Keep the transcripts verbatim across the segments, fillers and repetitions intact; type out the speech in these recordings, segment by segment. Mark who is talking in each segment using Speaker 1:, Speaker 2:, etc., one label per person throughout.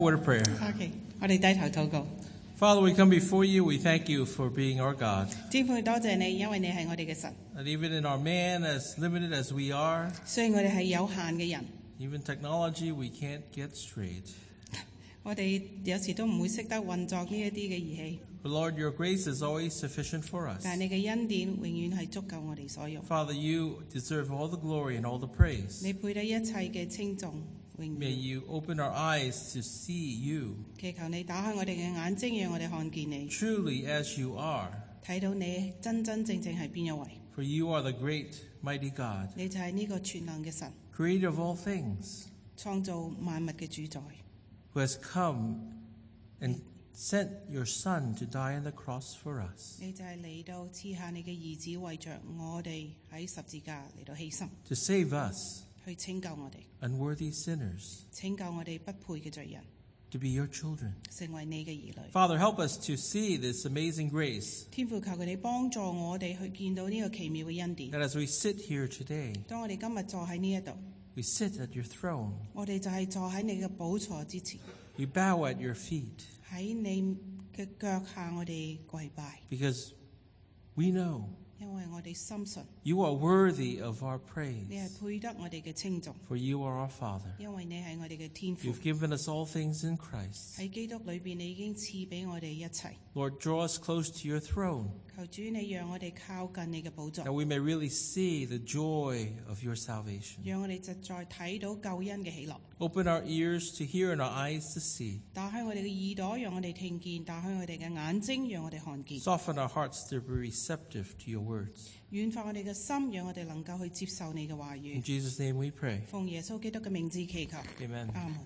Speaker 1: Word of prayer.
Speaker 2: OK， 我哋低頭禱告。
Speaker 1: Father, we come before you. We thank you for being our God.
Speaker 2: 天父，多謝你，因為你係我哋嘅神。
Speaker 1: And even in our man, as limited as we are,
Speaker 2: 雖然我哋係有限嘅人，
Speaker 1: even technology, we can't get straight.
Speaker 2: 我哋有時都唔會識得運作呢一啲嘅儀器，
Speaker 1: But Lord, your grace is always sufficient for us.
Speaker 2: 但係你嘅恩典永遠係足夠我哋所用。
Speaker 1: Father, you deserve all the glory and all the praise.
Speaker 2: 你配得一切嘅稱頌榮
Speaker 1: May
Speaker 2: 耀。
Speaker 1: you open our eyes to see you
Speaker 2: 祈求你打開我哋嘅眼睛，讓我哋看見你，
Speaker 1: truly as you are.
Speaker 2: 睇到你真真正正係邊一位。
Speaker 1: For you are the great, mighty God,
Speaker 2: 你就係呢個全能嘅神，
Speaker 1: creator of all things,
Speaker 2: 創造萬物嘅主宰。
Speaker 1: who has come and sent your Son to die on the cross for us,
Speaker 2: 你就係嚟到賜下你嘅兒子，為着我哋喺十字架嚟到犧牲，
Speaker 1: to save us,
Speaker 2: 去拯救我哋，
Speaker 1: unworthy sinners,
Speaker 2: 拯救我哋不配嘅罪人，
Speaker 1: to be your children.
Speaker 2: 成為你嘅兒女。
Speaker 1: Father, help us to see this amazing grace,
Speaker 2: 天父，求佢你幫助我哋去見到呢個奇妙嘅恩典。
Speaker 1: that as we sit here today,
Speaker 2: 當我哋今日坐喺呢一度，
Speaker 1: we sit at your throne,
Speaker 2: 我哋就係坐喺你嘅寶座之前，
Speaker 1: we bow at your feet,
Speaker 2: 喺你嘅腳下我哋跪拜，
Speaker 1: because we know
Speaker 2: 因為我哋深信
Speaker 1: you are worthy of our
Speaker 2: 你係
Speaker 1: praise,
Speaker 2: 配得我哋嘅稱頌，
Speaker 1: for you are our Father.
Speaker 2: 因為你係我哋嘅天父。
Speaker 1: You've given us all things in Christ.
Speaker 2: 喺基督裏邊，你已經賜俾我哋一切。
Speaker 1: Lord, draw us close to your throne,
Speaker 2: 求主你讓我哋靠近你嘅寶座，
Speaker 1: that we may really see the joy of your salvation.
Speaker 2: 讓我哋實在睇到救恩嘅喜樂。
Speaker 1: Open our ears to hear and our eyes to see.
Speaker 2: 打開我哋嘅耳朵，讓我哋聽見；打開我哋嘅眼睛，讓我哋看見。
Speaker 1: Soften our hearts to be receptive to your words.
Speaker 2: 軟化我哋嘅心，讓我哋能夠去接受你嘅話
Speaker 1: In
Speaker 2: 語。
Speaker 1: Jesus' name we pray.
Speaker 2: 奉耶穌基督嘅名字祈求，
Speaker 1: Amen.
Speaker 2: 阿門。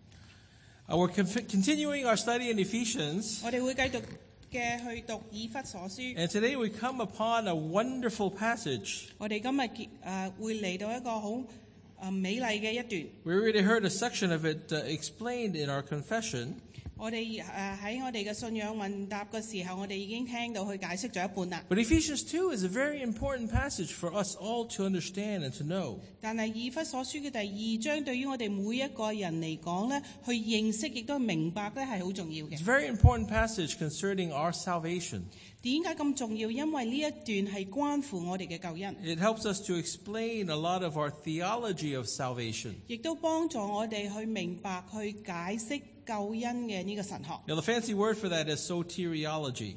Speaker 1: Uh, we're conf- continuing our study in Ephesians,
Speaker 2: 我哋會繼續嘅去讀以弗所書。
Speaker 1: and today we come upon a wonderful passage.
Speaker 2: 我哋今日結誒會嚟到一個好誒美麗嘅一段。
Speaker 1: We already heard a section of it uh, explained in our confession,
Speaker 2: 我哋誒喺我哋嘅信仰問答嘅時候，我哋已經聽到佢解釋咗一半啦。
Speaker 1: but Ephesians two is a very important passage for us all to understand and to know.
Speaker 2: 但係以弗所書嘅第二章對於我哋每一個人嚟講咧，去認識亦都明白咧係好重要
Speaker 1: It's
Speaker 2: 嘅。
Speaker 1: a very important passage concerning our salvation.
Speaker 2: 點解咁重要？因為呢一段係關乎我哋嘅救恩，
Speaker 1: It helps us to explain a lot of our theology of salvation.
Speaker 2: 亦都幫助我哋去明白、去解釋救恩嘅呢個神學。
Speaker 1: Now, the fancy word for that is soteriology.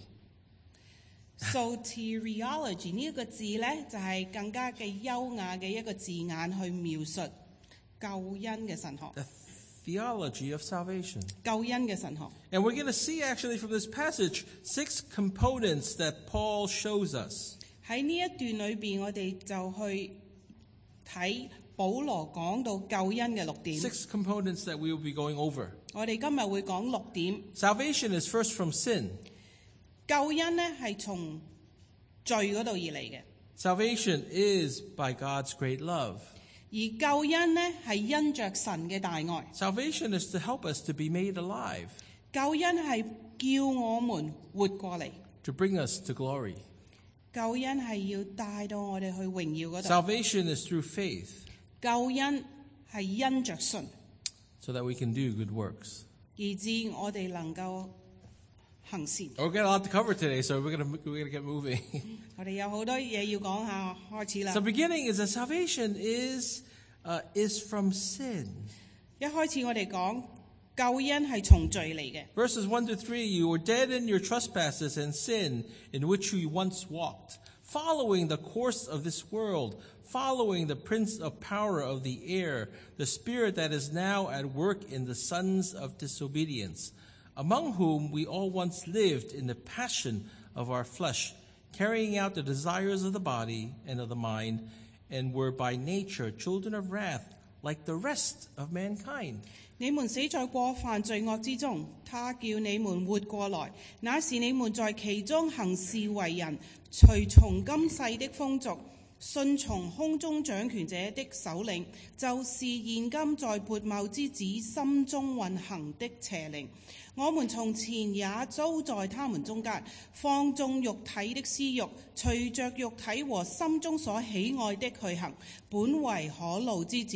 Speaker 2: Soteriology 呢一個字咧，就係更加嘅優雅嘅一個字眼去描述救恩嘅神學。
Speaker 1: The theology of salvation.
Speaker 2: 救恩嘅神學。
Speaker 1: And we're going to see actually from this passage six components that Paul shows us.
Speaker 2: 喺呢一段裏邊，我哋就去睇保羅講到救恩嘅六點。
Speaker 1: Six components that we will be going over.
Speaker 2: 我哋今日會講六點。
Speaker 1: Salvation is first from sin.
Speaker 2: 救恩呢係從罪嗰度而嚟嘅，
Speaker 1: Salvation is by God's great love.
Speaker 2: 而救恩呢係因着神嘅大愛。
Speaker 1: Salvation is to help us to be made alive,
Speaker 2: 救恩係叫我們活過嚟，
Speaker 1: to bring us to glory.
Speaker 2: 救恩係要帶到我哋去榮耀嗰度。
Speaker 1: Salvation is through faith,
Speaker 2: 救恩係因着信，
Speaker 1: so that we can do good works.
Speaker 2: 以致我哋能夠行善。
Speaker 1: We've got a lot to cover today, so we're going to we're going to get moving.
Speaker 2: 我哋有好多嘢要講下，開始啦
Speaker 1: So。beginning is that salvation is uh, is from sin.
Speaker 2: 一開始我哋講救恩係從罪嚟嘅。
Speaker 1: Verses one to three, you were dead in your trespasses and sin in which you once walked, following the course of this world, following the prince of power of the air, the spirit that is now at work in the sons of disobedience, among whom we all once lived in the passion of our flesh, carrying out the desires of the body and of the mind, and were by nature children of wrath, like the rest of mankind.
Speaker 2: 你們死在過犯罪惡之中，他叫你們活過來，那是你們在其中行事為人，隨從今世的風俗，順從空中掌權者的首領，就是現今在悖謬之子心中運行的邪靈。我們從前也遭在他們中間，放縱肉體的私欲，隨着肉體和心中所喜愛的去行，本為可怒之子，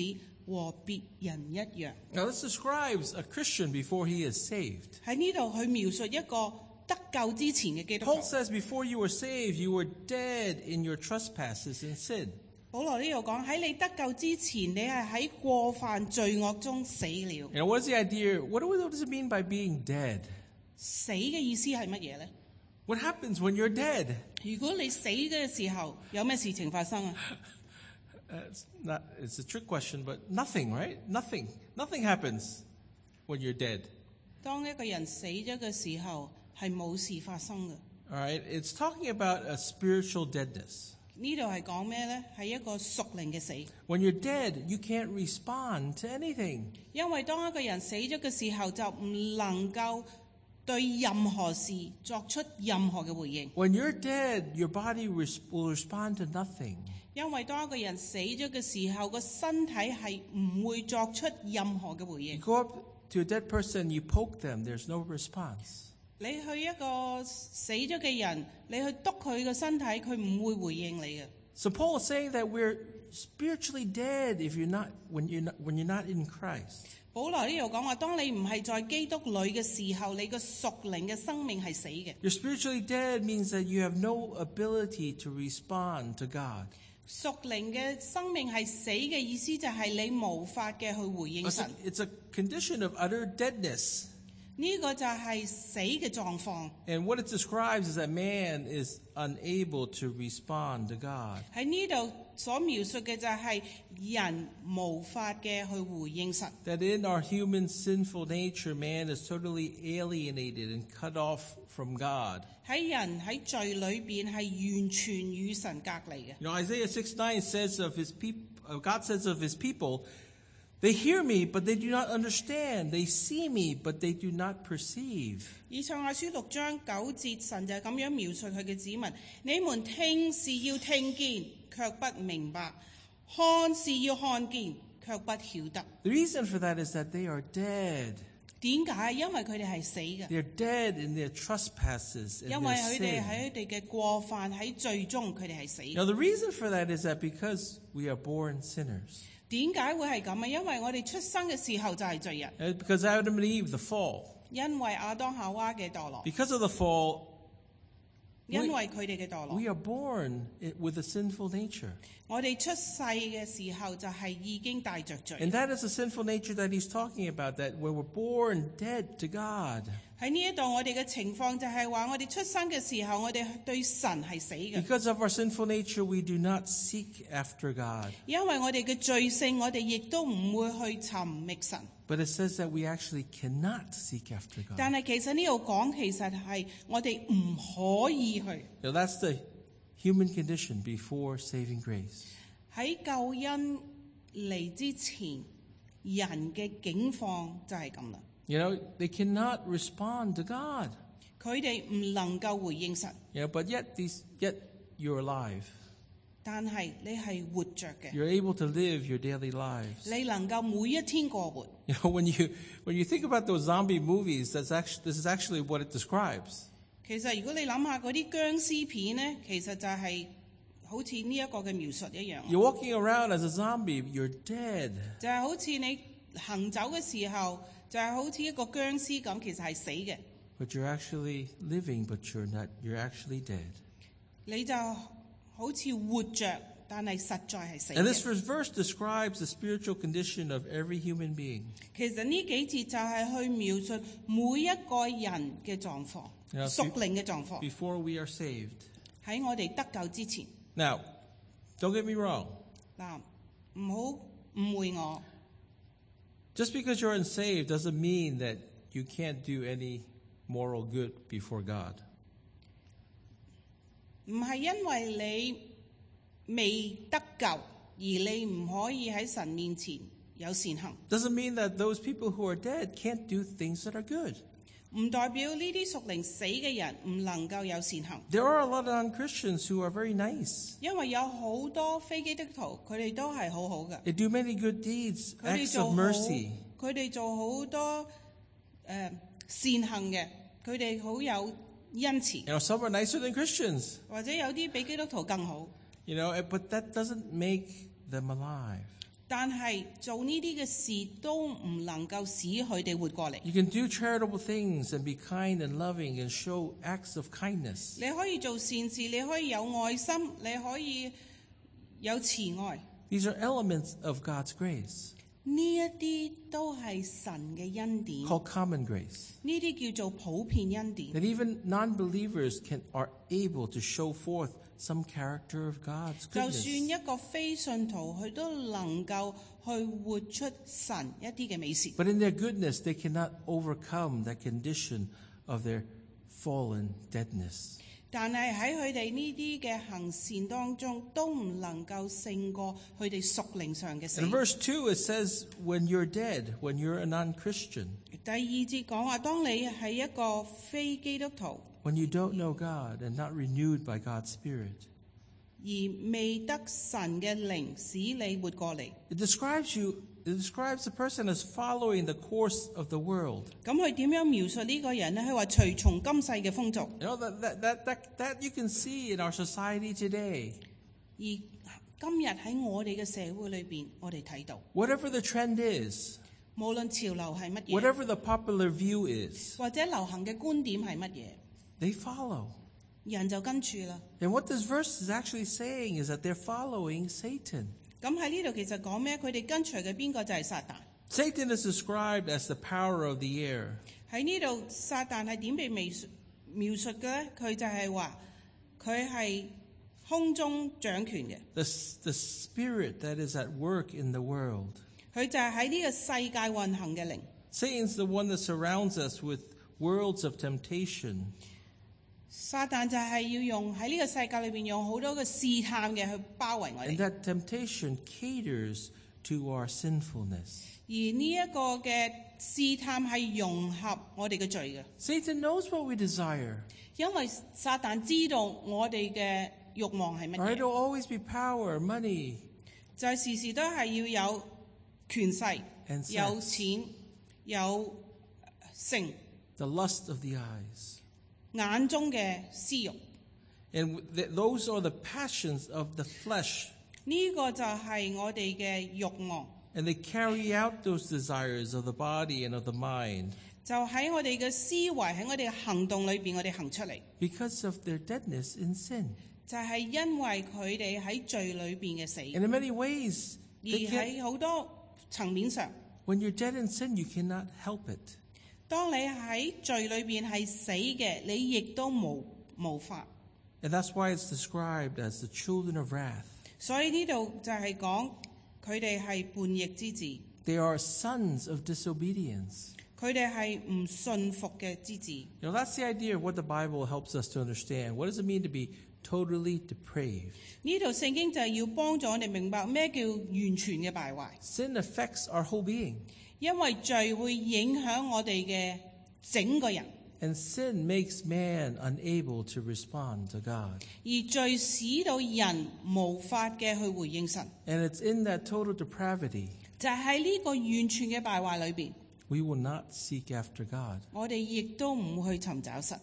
Speaker 2: 和別人一樣。
Speaker 1: Now this describes a Christian before he is saved.
Speaker 2: 喺呢度佢描述一個得救之前嘅基督
Speaker 1: Paul
Speaker 2: 徒。
Speaker 1: says before you were saved, you were dead in your trespasses and sin.
Speaker 2: 保羅呢度講喺你得救之前，你係喺過犯罪惡中死了。
Speaker 1: You know, what is the idea? What, do, what does it mean by being dead?
Speaker 2: 死嘅意思係乜嘢呢？
Speaker 1: What happens when you're dead?
Speaker 2: 如果你死嘅時候，有咩事情發生啊？
Speaker 1: Uh, it's not. It's a trick question, but nothing, right? Nothing. Nothing happens when you're dead.
Speaker 2: 當一個人死咗嘅時候，係冇事發生嘅。
Speaker 1: All right. It's talking about a spiritual deadness.
Speaker 2: 呢度係講咩呢？係一個屬靈嘅死。
Speaker 1: When you're dead, you can't respond to anything.
Speaker 2: 因為當一個人死咗嘅時候，就唔能夠對任何事作出任何嘅回應。
Speaker 1: When you're dead, your body res- will respond to nothing.
Speaker 2: 因為當一個人死咗嘅時候，個身體係唔會作出任何嘅回
Speaker 1: You
Speaker 2: 應。
Speaker 1: go up to a dead person, you poke them, there's no response.
Speaker 2: 你去一個死咗嘅人，你去督佢個身體，佢唔會回應你嘅。
Speaker 1: So Paul is saying that we're spiritually dead if you're not when you're not when you're not in Christ.
Speaker 2: 保羅呢度講話，當你唔係在基督裏嘅時候，你個屬靈嘅生命係死嘅。
Speaker 1: You're spiritually dead means that you have no ability to respond to God.
Speaker 2: 屬靈嘅生命係死嘅意思，就係你無法嘅去回應
Speaker 1: It's
Speaker 2: 神。
Speaker 1: a, it's a condition of utter deadness.
Speaker 2: 呢個就係死嘅狀況。
Speaker 1: And what it describes is that man is unable to respond to God.
Speaker 2: 喺呢度所描述嘅就係人無法嘅去回應神。
Speaker 1: That in our human sinful nature, man is totally alienated and cut off from God.
Speaker 2: 喺人喺罪裏邊係完全與神隔離嘅。
Speaker 1: You know, Isaiah six nine says of his people, God says of his people, they hear me, but they do not understand. They see me, but they do not perceive.
Speaker 2: 以賽亞書六章九節，神就係咁樣描述佢嘅子民：你們聽是要聽見，卻不明白；看是要看見，卻不曉得。
Speaker 1: The reason for that is that they are dead.
Speaker 2: 點解？因為佢哋係死嘅，
Speaker 1: They're dead in their trespasses and
Speaker 2: 因為
Speaker 1: their
Speaker 2: 佢哋
Speaker 1: sin.
Speaker 2: 喺佢哋嘅過犯喺罪中，佢哋係死嘅。
Speaker 1: Now, the reason for that is that because we are born sinners.
Speaker 2: 點解會係咁啊？因為我哋出生嘅時候就係罪人，
Speaker 1: And because Adam and Eve, the fall.
Speaker 2: 因為亞當夏娃嘅墮落，
Speaker 1: Because of the fall,
Speaker 2: 因為佢哋嘅墮落，
Speaker 1: we are born i- with a sinful nature.
Speaker 2: 我哋出世嘅時候就係已經帶着罪。
Speaker 1: And that is the sinful nature that he's talking about, that when we're born dead to God.
Speaker 2: 喺呢一度，我哋嘅情況就係話，我哋出生嘅時候，我哋對神係死嘅，
Speaker 1: Because of our sinful nature, we do not seek after God.
Speaker 2: 因為我哋嘅罪性，我哋亦都唔會去尋覓神。
Speaker 1: But it says that we actually cannot seek after
Speaker 2: 但
Speaker 1: God.
Speaker 2: 係其實呢度講，其實係我哋唔可以去。
Speaker 1: Now, that's the human condition before saving grace.
Speaker 2: 喺救恩嚟之前，人嘅境況就係咁啦。
Speaker 1: You know, they cannot respond to God.
Speaker 2: 佢哋唔能夠回應神，
Speaker 1: You know, but yet these yet you're alive.
Speaker 2: 但係你係活着嘅，
Speaker 1: You're able to live your daily lives.
Speaker 2: 你能夠每一天過活。
Speaker 1: You know, when you when you think about those zombie movies, that's actually this is actually what it describes.
Speaker 2: 其實如果你諗下嗰啲僵屍片呢，其實就係好似呢一個嘅描述一樣，
Speaker 1: You're walking around as a zombie, you're dead.
Speaker 2: 就係好似你行走嘅時候，就係好似一個僵屍咁，其實係死嘅。
Speaker 1: But you're actually living, but you're not you're actually dead.
Speaker 2: 你就好似活着，但係實在係死
Speaker 1: And this
Speaker 2: 嘅。
Speaker 1: verse describes the spiritual condition of every human being.
Speaker 2: 其實呢幾節就係去描述每一個人嘅狀況，
Speaker 1: Yeah,
Speaker 2: 屬靈嘅狀況，
Speaker 1: Before we are saved.
Speaker 2: 喺我哋得救之前。
Speaker 1: Now, don't get me wrong.
Speaker 2: 嗱，唔好誤會我。
Speaker 1: Just because you're unsaved doesn't mean that you can't do any moral good before God.
Speaker 2: 唔係因為你未得救，而你唔可以喺神面前有善行，
Speaker 1: Doesn't mean that those people who are dead can't do things that are good.
Speaker 2: 唔代表呢啲屬靈死嘅人唔能夠有善行。
Speaker 1: There are a lot of non-Christians who are very nice.
Speaker 2: 因為有好多非基督徒，佢哋都係好好嘅，
Speaker 1: They do many good deeds,
Speaker 2: 佢哋
Speaker 1: acts
Speaker 2: 做
Speaker 1: of
Speaker 2: 好，
Speaker 1: mercy.
Speaker 2: 佢哋做好多誒、呃善行嘅，佢哋好有恩慈，
Speaker 1: You know, some are nicer than Christians.
Speaker 2: 或者有啲比基督徒更好。
Speaker 1: You know, but that doesn't make them alive.
Speaker 2: 但係做呢啲嘅事都唔能夠使佢哋活過嚟。
Speaker 1: You can do charitable things and be kind and loving and show acts of kindness.
Speaker 2: 你可以做善事，你可以有愛心，你可以有慈愛。
Speaker 1: These are elements of God's grace,
Speaker 2: 呢一啲都係神嘅恩典，
Speaker 1: called common grace,
Speaker 2: 呢啲叫做普遍恩典。
Speaker 1: that even non-believers can are able to show forth some character of God's
Speaker 2: 就算
Speaker 1: goodness.
Speaker 2: 一個非信徒，佢都能夠去活出神一啲嘅美事。
Speaker 1: But in their goodness, they cannot overcome that condition of their fallen deadness.
Speaker 2: 但係喺佢哋呢啲嘅行善當中，都唔能夠勝過佢哋屬靈上嘅死。
Speaker 1: In verse two, it says, when you're dead, when you're a non-Christian,
Speaker 2: 第二節講話，當你係一個非基督徒，
Speaker 1: when you don't know God and not renewed by God's Spirit.
Speaker 2: 而未得神嘅靈使你活過嚟，
Speaker 1: It describes you, it describes the person as following the course of the world.
Speaker 2: 咁佢點樣描述呢個人呢？佢話隨從今世嘅風俗。
Speaker 1: You know, that, that, that, that, that you can see in our society today.
Speaker 2: 而今日喺我哋嘅社會裏邊，我哋睇到，
Speaker 1: Whatever the trend is,
Speaker 2: 無論潮流係乜嘢，
Speaker 1: whatever the popular view is,
Speaker 2: 或者流行嘅觀點係乜嘢，
Speaker 1: they follow.
Speaker 2: 人就跟住啦。
Speaker 1: And what this verse is actually saying is that they're following Satan.
Speaker 2: 咁喺呢度其實講咩？佢哋跟隨嘅邊個就係撒旦。
Speaker 1: Satan is described as the power of the air.
Speaker 2: 喺呢度撒旦係點被描述描述嘅咧？佢就係話佢係空中掌權嘅，
Speaker 1: The, the spirit that is at work in the world.
Speaker 2: 佢就係喺呢個世界運行嘅靈。
Speaker 1: Satan's the one that surrounds us with worlds of temptation.
Speaker 2: 撒旦就係要用喺呢個世界裏邊用好多嘅試探嘅去包圍我
Speaker 1: And
Speaker 2: 哋，
Speaker 1: that temptation caters to our sinfulness.
Speaker 2: 而呢一個嘅試探係融合我哋嘅罪嘅，
Speaker 1: Satan knows what we desire.
Speaker 2: 因為撒旦知道我哋嘅慾望係乜
Speaker 1: Right?
Speaker 2: 嘢，
Speaker 1: It'll always be power, money,
Speaker 2: 就係時時都係要有權勢、
Speaker 1: and
Speaker 2: 有
Speaker 1: sex.
Speaker 2: 錢、有性，
Speaker 1: The lust of the eyes.
Speaker 2: 眼中嘅私慾。
Speaker 1: And th- those are the passions of the flesh.
Speaker 2: 呢個就係我哋嘅慾望，
Speaker 1: And they carry out those desires of the body and of the mind
Speaker 2: 就喺我哋嘅思維喺我哋嘅行動裏邊，我哋行出嚟，
Speaker 1: because of their deadness in sin.
Speaker 2: 就係因為佢哋喺罪裏邊嘅死，
Speaker 1: And in many ways,
Speaker 2: 而
Speaker 1: they can't,
Speaker 2: 喺好多層面上，
Speaker 1: when you're dead in sin, you cannot help it.
Speaker 2: 當你喺罪裏邊係死嘅，你亦都無無法。
Speaker 1: And that's why it's described as the children of wrath.
Speaker 2: 所以呢度就係講佢哋係叛逆之子，
Speaker 1: They are sons of disobedience.
Speaker 2: 佢哋係唔信服嘅之子。
Speaker 1: You know, that's the idea of what the Bible helps us to understand. What does it mean to be totally depraved?
Speaker 2: 呢度聖經就係要幫助我哋明白咩叫完全嘅敗壞，
Speaker 1: Sin affects our whole being.
Speaker 2: 因為罪會影響我哋嘅整個人，
Speaker 1: And sin makes man unable to respond to God.
Speaker 2: 而罪使到人無法嘅去回應神，
Speaker 1: And it's in that total depravity
Speaker 2: 就係喺呢個完全嘅敗壞裏邊，
Speaker 1: we will not seek after God.
Speaker 2: 我哋亦都唔會去尋找神。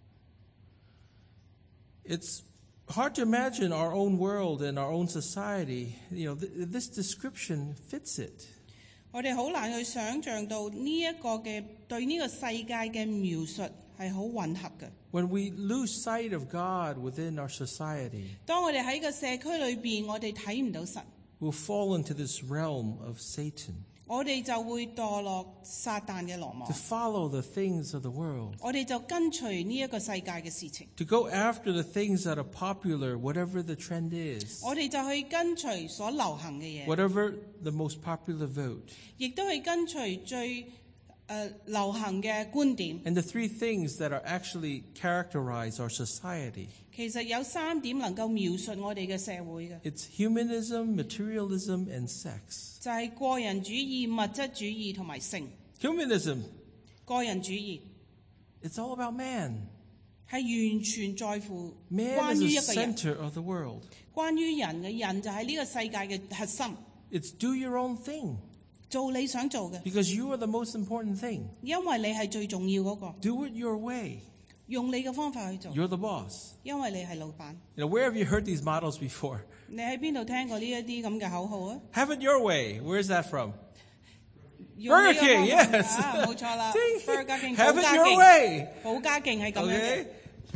Speaker 1: It's hard to imagine our own world and our own society. You know, th- this description fits it.
Speaker 2: 我哋好難去想像到呢一個嘅對呢個世界嘅描述係好混合嘅。
Speaker 1: When we lose sight of God within our society,
Speaker 2: 當我哋喺個社區裏邊，我哋睇唔到神，
Speaker 1: we'll fall into this realm of Satan
Speaker 2: 我哋就會墮落撒旦嘅羅網
Speaker 1: to，follow the things of the world,
Speaker 2: 我哋就跟隨呢一個世界嘅事情，
Speaker 1: to go after the things that are popular, whatever the trend is,
Speaker 2: 我哋就去跟隨所流行嘅嘢，
Speaker 1: whatever the most popular vote.
Speaker 2: 亦都去跟隨最誒、呃、流行嘅觀點。
Speaker 1: And the three things that are actually characterize our society.
Speaker 2: 其實有三點能夠描述我哋嘅社會嘅，
Speaker 1: It's humanism, materialism, and sex.
Speaker 2: 就係個人主義、物質主義同埋性。
Speaker 1: Humanism,
Speaker 2: 個人主義
Speaker 1: it's all about man.
Speaker 2: 係完全在乎
Speaker 1: Man
Speaker 2: 關於
Speaker 1: is
Speaker 2: 一
Speaker 1: the
Speaker 2: 個人，
Speaker 1: center of the world.
Speaker 2: 關於人嘅人就係呢個世界嘅核心，
Speaker 1: It's do your own thing
Speaker 2: 做你想做嘅，
Speaker 1: because you are the most important thing.
Speaker 2: 因為你係最重要嗰個，
Speaker 1: Do it your way.
Speaker 2: 用你嘅方法去做，
Speaker 1: You're the boss.
Speaker 2: 因為你係老闆。
Speaker 1: You know, where have you heard these models before?
Speaker 2: 你喺邊度聽過呢一啲咁嘅口號啊？
Speaker 1: Have it your way. Where's that from?
Speaker 2: 用呢
Speaker 1: Burger
Speaker 2: 個
Speaker 1: King,
Speaker 2: 方法
Speaker 1: yes.
Speaker 2: 啊，冇錯啦
Speaker 1: See?
Speaker 2: ，Burger King，
Speaker 1: Have
Speaker 2: 保
Speaker 1: it
Speaker 2: 家
Speaker 1: your
Speaker 2: 勁，
Speaker 1: way.
Speaker 2: 保家勁係咁樣嘅
Speaker 1: Okay?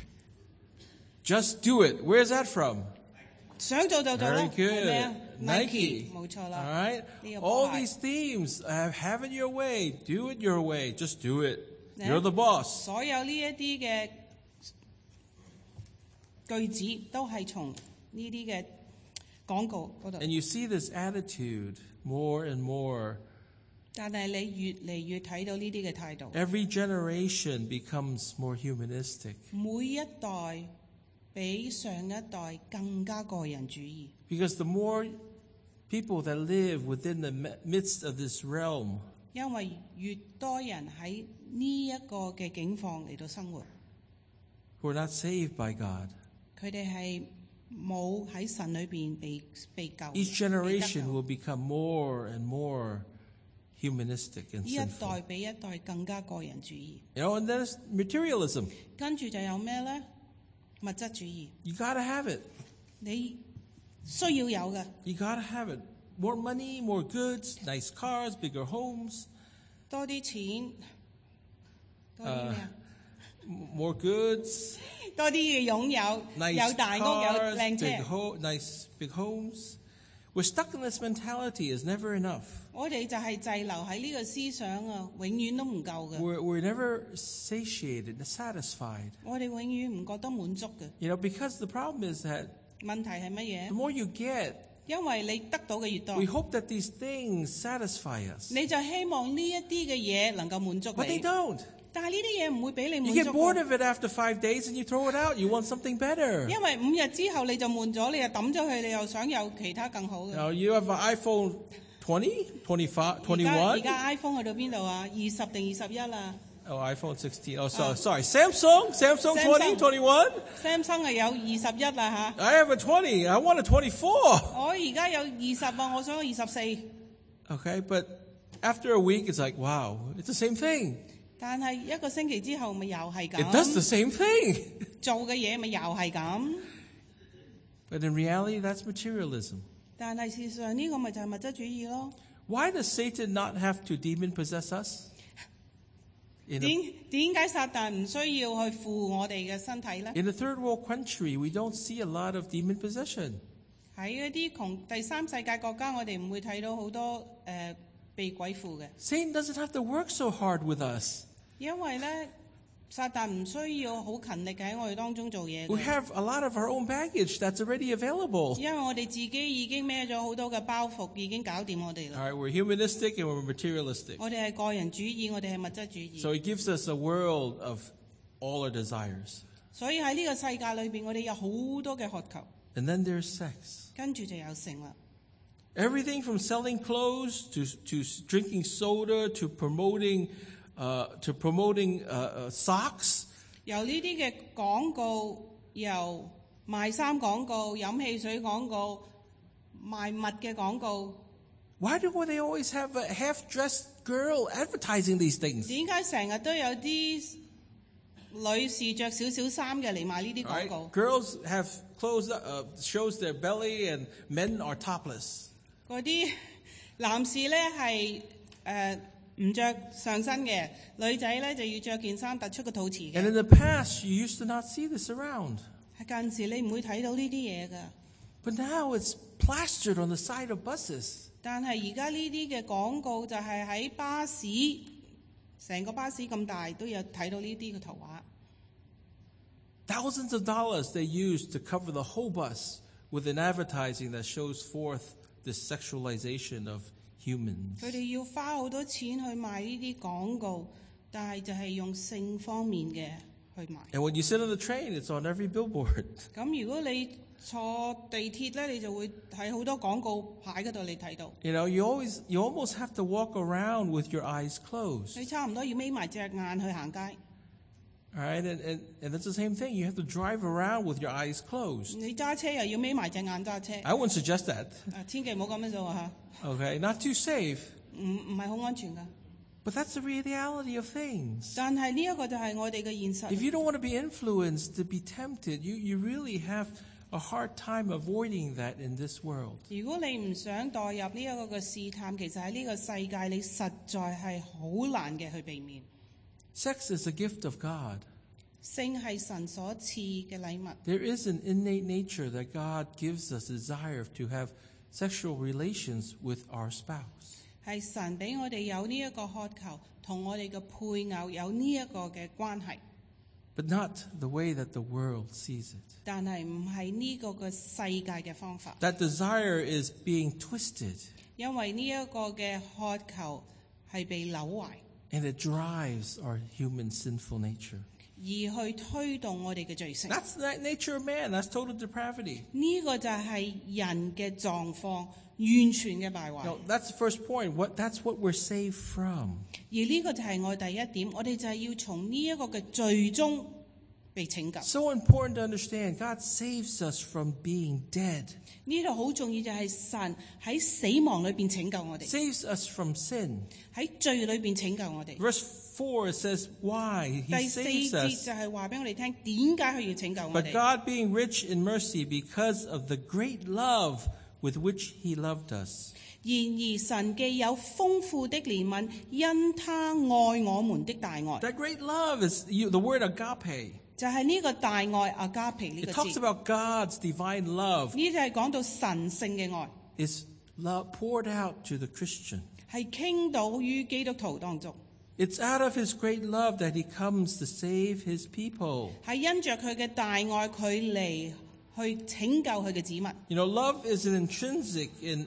Speaker 1: Just do it. Where's that from?
Speaker 2: 想做就做啦，
Speaker 1: Very
Speaker 2: 係咪啊
Speaker 1: good. Nike.
Speaker 2: 冇錯
Speaker 1: All
Speaker 2: 啦。
Speaker 1: right?
Speaker 2: 呢個波
Speaker 1: All
Speaker 2: 鞋
Speaker 1: these themes, uh, have it your way. Do it your way. Just do it.
Speaker 2: Yeah.
Speaker 1: You're the boss.
Speaker 2: 所有呢一啲嘅句子都係從呢啲嘅廣告嗰度，
Speaker 1: And you see this attitude more and more.
Speaker 2: 但係你越嚟越睇到呢啲嘅態度，
Speaker 1: Every generation becomes more humanistic
Speaker 2: 每一代比上一代更加個人主義，
Speaker 1: because the more people that live within the mi- midst of this realm,
Speaker 2: 因為越多人喺呢一個嘅境況嚟到生活，
Speaker 1: who are not saved by God,
Speaker 2: 佢哋係冇喺神裏邊被被救。
Speaker 1: each
Speaker 2: 被得
Speaker 1: generation
Speaker 2: 救
Speaker 1: will become more and more humanistic and
Speaker 2: 呢一
Speaker 1: sinful.
Speaker 2: 代比一代更加個人主義，
Speaker 1: You know, and there's materialism.
Speaker 2: 跟住就有咩咧？物質主義，
Speaker 1: You gotta have it.
Speaker 2: 你需要有嘅。
Speaker 1: You gotta have it. More money, more goods, nice cars, bigger homes,
Speaker 2: 多啲錢，多啲咩啊？
Speaker 1: m- more goods,
Speaker 2: 多啲嘅擁有，
Speaker 1: nice
Speaker 2: 有大屋，有
Speaker 1: cars,
Speaker 2: 靚
Speaker 1: big
Speaker 2: 車。
Speaker 1: ho- nice big homes. We're stuck in this mentality. It's never enough.
Speaker 2: 我哋就係滯留喺呢個思想啊，永遠都唔夠嘅。
Speaker 1: We're, we're never satiated, satisfied.
Speaker 2: 我哋永遠唔覺得滿足嘅。
Speaker 1: You know, because the problem is that
Speaker 2: 問題係乜
Speaker 1: the
Speaker 2: 嘢？
Speaker 1: more you get,
Speaker 2: 因為你得到嘅越多
Speaker 1: we，hope that these things satisfy us.
Speaker 2: 你就希望呢一啲嘅嘢能夠滿足
Speaker 1: But they
Speaker 2: 你。
Speaker 1: don't.
Speaker 2: 但係呢啲嘢唔會俾你
Speaker 1: You
Speaker 2: 滿
Speaker 1: get
Speaker 2: 足
Speaker 1: bored
Speaker 2: 嘅，
Speaker 1: of it after five days and you throw it out. You want something better.
Speaker 2: 因為五日之後你就悶咗，你又抌咗佢，你又想有其他更好嘅。
Speaker 1: Now, you have an iPhone twenty, twenty-five,
Speaker 2: 而家而
Speaker 1: twenty-one?
Speaker 2: 家 iPhone 去到邊度啊？二十定二十一啦
Speaker 1: Oh, iPhone sixteen. Oh, so,
Speaker 2: Uh,
Speaker 1: sorry. Samsung? Samsung
Speaker 2: Samsung.
Speaker 1: twenty, twenty-one?
Speaker 2: ，Samsung 係有二十一啦嚇。
Speaker 1: I have a twenty. I want a twenty-four.
Speaker 2: 我而家有二十啊，我想有二十四。
Speaker 1: Okay, but after a week, it's like, wow, it's the same thing.
Speaker 2: 但係一個星期之後，咪又係
Speaker 1: It does the
Speaker 2: 咁，
Speaker 1: same thing.
Speaker 2: 做嘅嘢咪又係咁。
Speaker 1: But in reality, that's materialism.
Speaker 2: 但係事實上呢個咪就係物質主義咯。
Speaker 1: Why does Satan not have to demon possess us? In a,
Speaker 2: 點點解撒旦唔需要去附我哋嘅身體咧？
Speaker 1: in a third world country, we don't see a lot of demon possession.
Speaker 2: 喺一啲窮第三世界國家，我哋唔會睇到好多誒、呃、被鬼附嘅，
Speaker 1: Satan doesn't have to work so hard with us.
Speaker 2: 因為咧撒旦唔需要好勤力喺我哋當中做嘢
Speaker 1: We
Speaker 2: 嘅，
Speaker 1: have a lot of our own baggage that's already available.
Speaker 2: 因為我哋自己已經孭咗好多嘅包袱，已經搞掂我哋
Speaker 1: All
Speaker 2: 啦。
Speaker 1: right, we're humanistic and we're materialistic.
Speaker 2: 我哋係個人主義，我哋係物質主義。
Speaker 1: So he gives us a world of all our desires.
Speaker 2: 所以喺呢個世界裏邊，我哋有好多嘅渴求，
Speaker 1: And then there's sex.
Speaker 2: 跟住就有性啦。
Speaker 1: Everything from selling clothes to, to drinking soda to promoting, uh, to promoting uh, uh, socks.
Speaker 2: 由呢啲嘅廣告，由賣衫廣告、飲汽水廣告、賣物嘅廣告，
Speaker 1: Why do they always have a half-dressed girl advertising these things?
Speaker 2: 點解成日都有啲女士着少少衫嘅嚟賣呢啲
Speaker 1: All
Speaker 2: 廣
Speaker 1: right?
Speaker 2: 告？
Speaker 1: Girls have clothes that uh, shows their belly and men are topless.
Speaker 2: 嗰啲男士咧係誒唔着上身嘅，女仔咧就要着件衫突出個肚臍
Speaker 1: And in
Speaker 2: 嘅。
Speaker 1: the past, you used to not see this around.
Speaker 2: 係近時你唔會睇到呢啲嘢㗎，
Speaker 1: But now it's plastered on the side of buses.
Speaker 2: 但係而家呢啲嘅廣告就係喺巴士，成個巴士咁大都有睇到呢啲嘅圖畫。
Speaker 1: Thousands of dollars they use to cover the whole bus with an advertising that shows forth this sexualization of humans.
Speaker 2: 佢哋要花好多錢去賣呢啲廣告，但係就係用性方面嘅去賣。
Speaker 1: And when you sit on the train, it's on every billboard.
Speaker 2: 咁如果你坐地鐵咧，你就會喺好多廣告牌嗰度你睇到。
Speaker 1: You know, you always, you almost have to walk around with your eyes closed.
Speaker 2: 你差唔多要眯埋隻眼去行街。
Speaker 1: All right, and, and, and that's the same thing. You have to drive around with your eyes closed.
Speaker 2: 你揸車又要眯埋隻眼揸車，
Speaker 1: I wouldn't suggest that.
Speaker 2: 啊千祈唔好咁樣做嚇，
Speaker 1: Okay, not too safe.
Speaker 2: 唔唔係好安全㗎。
Speaker 1: But that's the reality of things.
Speaker 2: 但係呢一個就係我哋嘅現實。
Speaker 1: If you don't want to be influenced, to be tempted, you, you really have a hard time avoiding that in this world.
Speaker 2: 如果你唔想代入呢一個嘅試探，其實喺呢個世界你實在係好難嘅去避免。
Speaker 1: Sex is a gift of God.
Speaker 2: 性係神所賜嘅禮物。
Speaker 1: There is an innate nature that God gives us desire to have sexual relations with our spouse.
Speaker 2: 係神俾我哋有呢一個渴求，同我哋嘅配偶有呢一個嘅關係。
Speaker 1: But not the way that the world sees it.
Speaker 2: 但係唔係呢個嘅世界嘅方法。
Speaker 1: That desire is being twisted,
Speaker 2: 因為呢一個嘅渴求係被扭壞，
Speaker 1: and it drives our human sinful nature.
Speaker 2: 而去推動我哋嘅罪性。
Speaker 1: That's the nature of man. That's total depravity.
Speaker 2: 呢個就係人嘅狀況，完全嘅敗壞。
Speaker 1: No, that's the first point. What, that's what we're saved from.
Speaker 2: 而呢個就係我第一點，我哋就係要從呢一個嘅罪中被拯救。
Speaker 1: So important to understand. God saves us from being dead.
Speaker 2: 呢度好重要就係神喺死亡裏邊拯救我哋，
Speaker 1: Saves us from sin.
Speaker 2: 喺罪裏邊拯救我哋。
Speaker 1: Verse four, it says why.
Speaker 2: 第
Speaker 1: He
Speaker 2: 四
Speaker 1: saves
Speaker 2: 節
Speaker 1: us.
Speaker 2: 就係話俾我哋聽，點解佢要拯救我
Speaker 1: But
Speaker 2: 哋？
Speaker 1: God being rich in mercy because of the great love with which he loved us.
Speaker 2: 然而神既有豐富的憐憫，因他愛我們的大愛，
Speaker 1: That great love is you, the word agape.
Speaker 2: 就係呢個大愛阿加皮呢
Speaker 1: It
Speaker 2: 個
Speaker 1: talks
Speaker 2: 字。
Speaker 1: about God's divine love
Speaker 2: 呢就係講到神聖嘅愛，
Speaker 1: is love poured out to the Christian.
Speaker 2: 係傾倒於基督徒當中，
Speaker 1: It's out of his great love that he comes to save his people.
Speaker 2: 係因着佢嘅大愛，佢嚟去拯救佢嘅子民。
Speaker 1: You know, love is an intrinsic and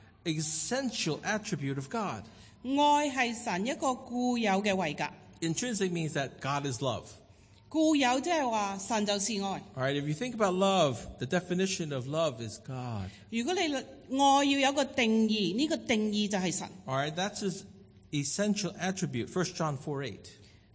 Speaker 1: essential attribute of God.
Speaker 2: 愛係神一個固有嘅位格，
Speaker 1: Intrinsic means that God is love.
Speaker 2: 固有即係話神就是愛。
Speaker 1: All right, if you think about love, the definition of love is God.
Speaker 2: 如果你愛要有個定義，呢、個定義就係神。
Speaker 1: All right, that's his essential attribute. First John four eight.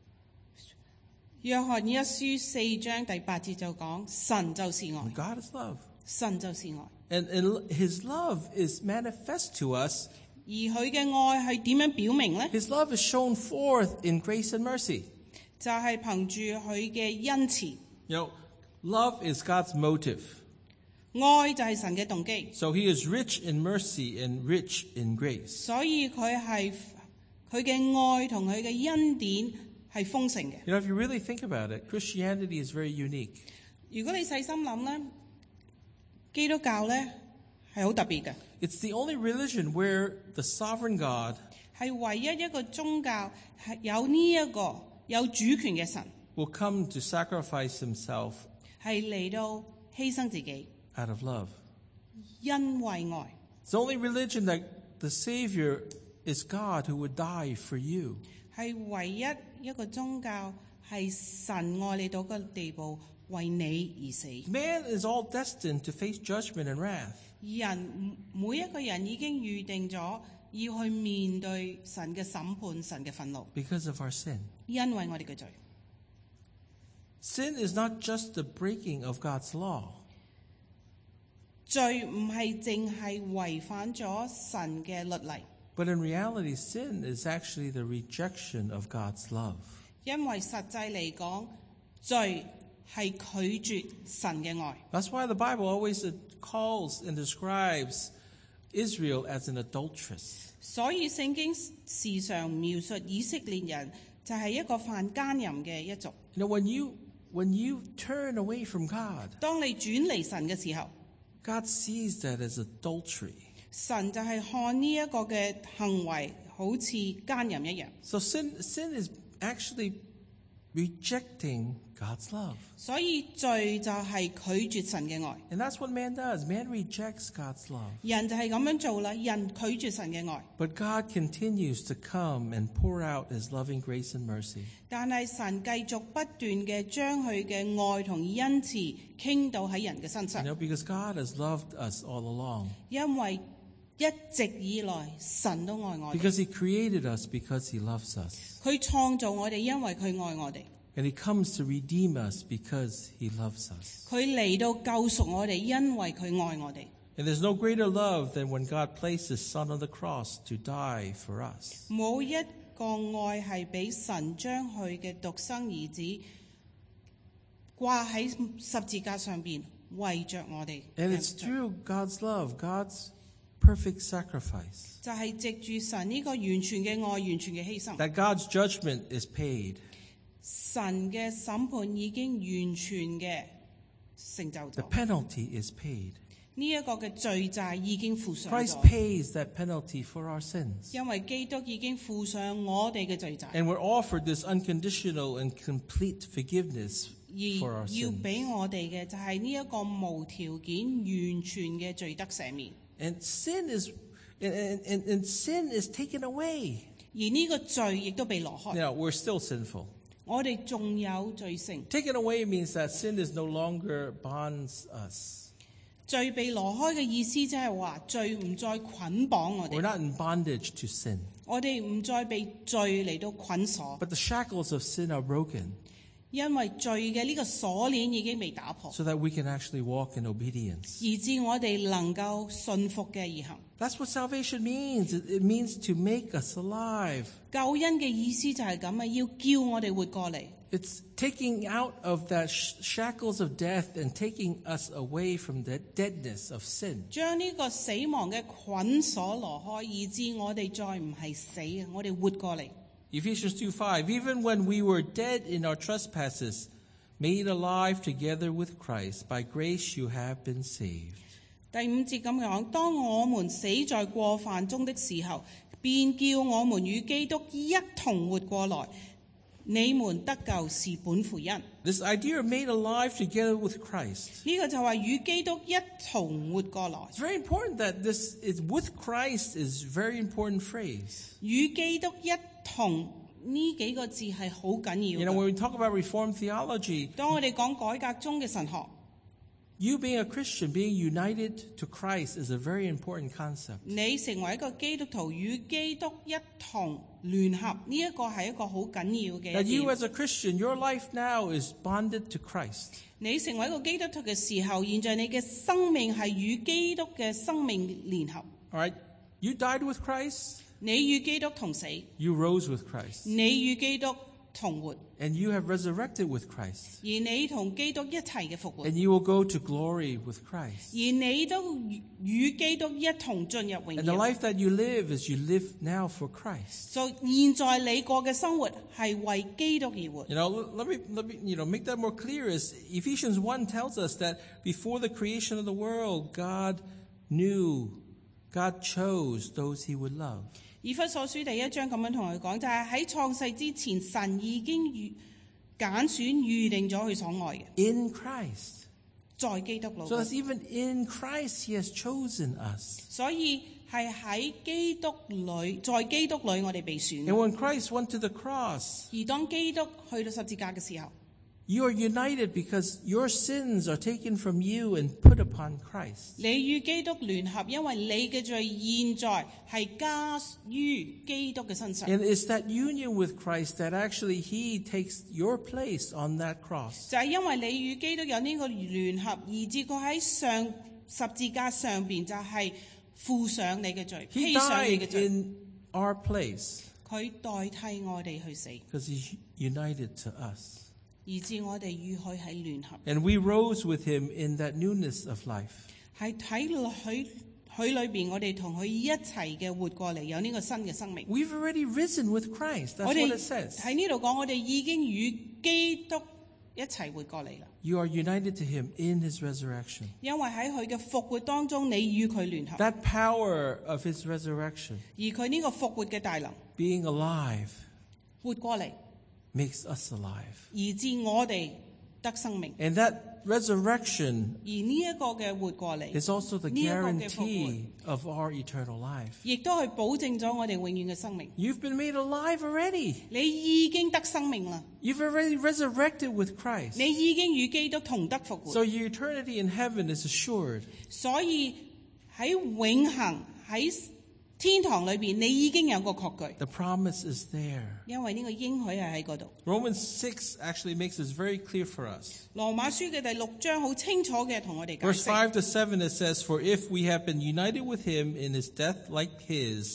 Speaker 2: 約翰一書四章第八節就講神就是愛，
Speaker 1: God is love.
Speaker 2: 神就是愛。
Speaker 1: And, and his love is manifest to us.
Speaker 2: 而佢嘅愛係點樣表明呢？
Speaker 1: His love is shown forth in grace and mercy.
Speaker 2: 就係憑住佢嘅恩慈。
Speaker 1: You know, love is God's motive.
Speaker 2: 愛就係神嘅動機，
Speaker 1: So he is rich in mercy and rich in grace.
Speaker 2: 所以佢係佢嘅愛同佢嘅恩典係豐盛嘅。
Speaker 1: You know, if you really think about it, Christianity is very unique.
Speaker 2: 如果你細心諗咧，基督教咧係好特別嘅，
Speaker 1: It's the only religion where the sovereign God
Speaker 2: 係唯一一個宗教係有呢、一個有主權嘅神，
Speaker 1: will come to sacrifice himself
Speaker 2: 係嚟到犧牲自己，
Speaker 1: out of love.
Speaker 2: 因為愛。
Speaker 1: It's the only religion that the Savior is God who would die for you.
Speaker 2: 係唯一一個宗教係神愛你到個地步，為你而死。
Speaker 1: Man is all destined to face judgment and wrath.
Speaker 2: 人每一個人已經預定咗要去面對神嘅審判、神嘅憤怒，
Speaker 1: because of our sin.
Speaker 2: 因為我哋嘅罪。
Speaker 1: Sin is not just the breaking of God's law.
Speaker 2: 罪唔係淨係違反咗神嘅律例，
Speaker 1: But in reality, sin is actually the rejection of God's love.
Speaker 2: 因為實際嚟講，罪係拒絕神嘅愛。
Speaker 1: That's why the Bible always calls and describes Israel as an adulteress.
Speaker 2: 所以聖經時常描述以色列人就係一個犯奸淫嘅一族。
Speaker 1: You know, when you when you turn away from God,
Speaker 2: 當你轉離神嘅時候，
Speaker 1: God sees that as adultery.
Speaker 2: 神就係看呢一個嘅行為好似奸淫一樣。
Speaker 1: So sin sin is actually rejecting God's love.
Speaker 2: 所以罪就係拒絕神嘅愛，
Speaker 1: And that's what man does. Man rejects God's love.
Speaker 2: 人就係咁樣做啦。人拒絕神嘅愛，
Speaker 1: But God continues to come and pour out his loving grace and mercy.
Speaker 2: 但係神繼續不斷嘅將佢嘅愛同恩慈傾倒喺人嘅身
Speaker 1: You
Speaker 2: 上，
Speaker 1: know, because God has loved us all along.
Speaker 2: 因為一直以來神都愛我哋，
Speaker 1: Because he created us because he loves us.
Speaker 2: 佢創造我哋，因為佢愛我哋，
Speaker 1: And he comes to redeem us because he loves us.
Speaker 2: 佢嚟到救贖我哋，因為佢愛我哋。
Speaker 1: And there's no greater love than when God placed his son on the cross to die for us.
Speaker 2: 冇一個愛係比神將佢嘅獨生兒子掛喺十字架上邊，為着我哋。
Speaker 1: And it's through God's love, God's perfect sacrifice,
Speaker 2: 就係藉住神呢個完全嘅愛、完全嘅犧牲，
Speaker 1: that God's judgment is paid.
Speaker 2: 神嘅審判已經完全嘅成就
Speaker 1: The
Speaker 2: 咗，
Speaker 1: penalty is paid.
Speaker 2: 呢一個嘅罪債已經付上
Speaker 1: Christ
Speaker 2: 咗，
Speaker 1: pays that penalty for our sins.
Speaker 2: 因為基督已經付上我哋嘅罪債，
Speaker 1: And we're offered this unconditional and complete forgiveness
Speaker 2: 而
Speaker 1: for our
Speaker 2: 要
Speaker 1: sins.
Speaker 2: 俾我哋嘅就係呢一個無條件、完全嘅罪得赦免，
Speaker 1: And sin is and, and, and sin is taken away.
Speaker 2: 而呢個罪亦都被攞開。
Speaker 1: Now, we're still sinful.
Speaker 2: 我哋仲有罪性，
Speaker 1: Taken away means that sin is no longer bonds us.
Speaker 2: 罪被攞開嘅意思即係話罪唔再捆綁我
Speaker 1: We're
Speaker 2: 哋，
Speaker 1: not in bondage to sin.
Speaker 2: 我哋唔再被罪嚟到捆鎖，
Speaker 1: But the shackles of sin are broken
Speaker 2: 因為罪嘅呢個鎖鏈已經被打破，
Speaker 1: so that we can actually walk in obedience.
Speaker 2: 以致我哋能夠信服嘅而行。
Speaker 1: That's what salvation means. It, it means to make us alive.
Speaker 2: 救恩嘅意思就係咁啊，要叫我哋活過嚟。
Speaker 1: It's taking out of that sh- shackles of death and taking us away from the deadness of sin.
Speaker 2: 將呢個死亡嘅捆鎖攞開，以致我哋再唔係死啊，我哋活過嚟。
Speaker 1: Ephesians two five, even when we were dead in our trespasses, made alive together with Christ, by grace you have been saved.
Speaker 2: 第五節咁講，當我們死在過犯中的時候，便叫我們與基督一同活過來。你們得救是本乎恩。
Speaker 1: This idea of made alive together with Christ.
Speaker 2: 呢個就話與基督一同活過來。
Speaker 1: It's very important that this is with Christ is a very important phrase.
Speaker 2: 與基督一同呢幾個字係好緊
Speaker 1: You
Speaker 2: 要
Speaker 1: know,
Speaker 2: 嘅。
Speaker 1: when we talk about Reformed theology,
Speaker 2: 當我哋講改革中嘅神學，
Speaker 1: you being a Christian, being united to Christ is a very important concept.
Speaker 2: 你成為一個基督徒與基督一同聯合，呢一個係一個好緊要嘅
Speaker 1: That
Speaker 2: 一
Speaker 1: you
Speaker 2: 點。
Speaker 1: as a Christian, your life now is bonded to Christ.
Speaker 2: 你成為一個基督徒嘅時候，現在你嘅生命係與基督嘅生命聯合。
Speaker 1: All right? You died with Christ,
Speaker 2: 你與基督同死，
Speaker 1: you rose with Christ.
Speaker 2: 你與基督同活，
Speaker 1: And you have resurrected with Christ.
Speaker 2: 而你同基督一齊嘅復活，而
Speaker 1: And you will go to glory with Christ.
Speaker 2: 你都與基督一同進入榮
Speaker 1: And the
Speaker 2: 耀。
Speaker 1: life that you live is you live now for Christ.
Speaker 2: 就現在你過嘅生活係為基督而活。
Speaker 1: You know, let me, let me, you know, make that more clear. Is Ephesians one tells us that before the creation of the world, God knew, God chose those he would love.
Speaker 2: 以弗所書第一章咁樣同佢講，就係喺創世之前，神已經預揀選預定咗佢所愛嘅，
Speaker 1: In Christ.
Speaker 2: 在基督裏。
Speaker 1: So that's even in Christ he has chosen us.
Speaker 2: 所以係喺基督裏，在基督裏我哋被選
Speaker 1: And。when Christ went to the cross,
Speaker 2: 而當基督去到十字架嘅時候，
Speaker 1: you are united because your sins are taken from you and put upon Christ.
Speaker 2: 你與基督聯合，因為你嘅罪現在係加於基督嘅身上。
Speaker 1: And it's that union with Christ that actually he takes your place on that cross.
Speaker 2: 就係因為你與基督有呢個聯合，以致佢喺上十字架上邊就係負上你嘅罪，
Speaker 1: He
Speaker 2: 披上你嘅
Speaker 1: died
Speaker 2: 罪，
Speaker 1: in our place
Speaker 2: 佢代替我哋去死，
Speaker 1: because he's united to us.
Speaker 2: 以致我哋與佢喺聯合。
Speaker 1: And we rose with him in that newness of life.
Speaker 2: 喺睇落許許裏邊，我哋同佢一齊嘅活過嚟，有呢個新嘅生命。
Speaker 1: We've already risen with Christ. That's
Speaker 2: 我
Speaker 1: what
Speaker 2: 哋
Speaker 1: it says.
Speaker 2: 喺呢度講，我哋已經與基督一齊活過嚟啦。
Speaker 1: You are united to him in his resurrection.
Speaker 2: 因為喺佢嘅復活當中，你與佢聯合，
Speaker 1: That power of his resurrection,
Speaker 2: 而佢呢個復活嘅大能
Speaker 1: being alive,
Speaker 2: 活過嚟，
Speaker 1: makes us alive.
Speaker 2: 以致我哋得生命。
Speaker 1: And that resurrection
Speaker 2: 而呢一個嘅活過嚟，
Speaker 1: is also the
Speaker 2: 呢一個嘅復活，
Speaker 1: guarantee of our eternal life.
Speaker 2: 亦都係保證咗我哋永遠嘅生命。
Speaker 1: You've been made alive already.
Speaker 2: 你已經得生命啦，
Speaker 1: You've already resurrected with Christ.
Speaker 2: 你已經與基督同得復活。
Speaker 1: So your eternity in heaven is assured.
Speaker 2: 所以喺永恆喺天堂裏邊，你已經有個確據，
Speaker 1: The promise is there.
Speaker 2: 因為呢個應許係喺嗰度。
Speaker 1: Romans six actually makes this very clear for us.
Speaker 2: 羅馬書嘅第六章好清楚嘅同我哋解
Speaker 1: Verse
Speaker 2: 釋。
Speaker 1: five to seven, it says, For if we have been united with him in his death like his,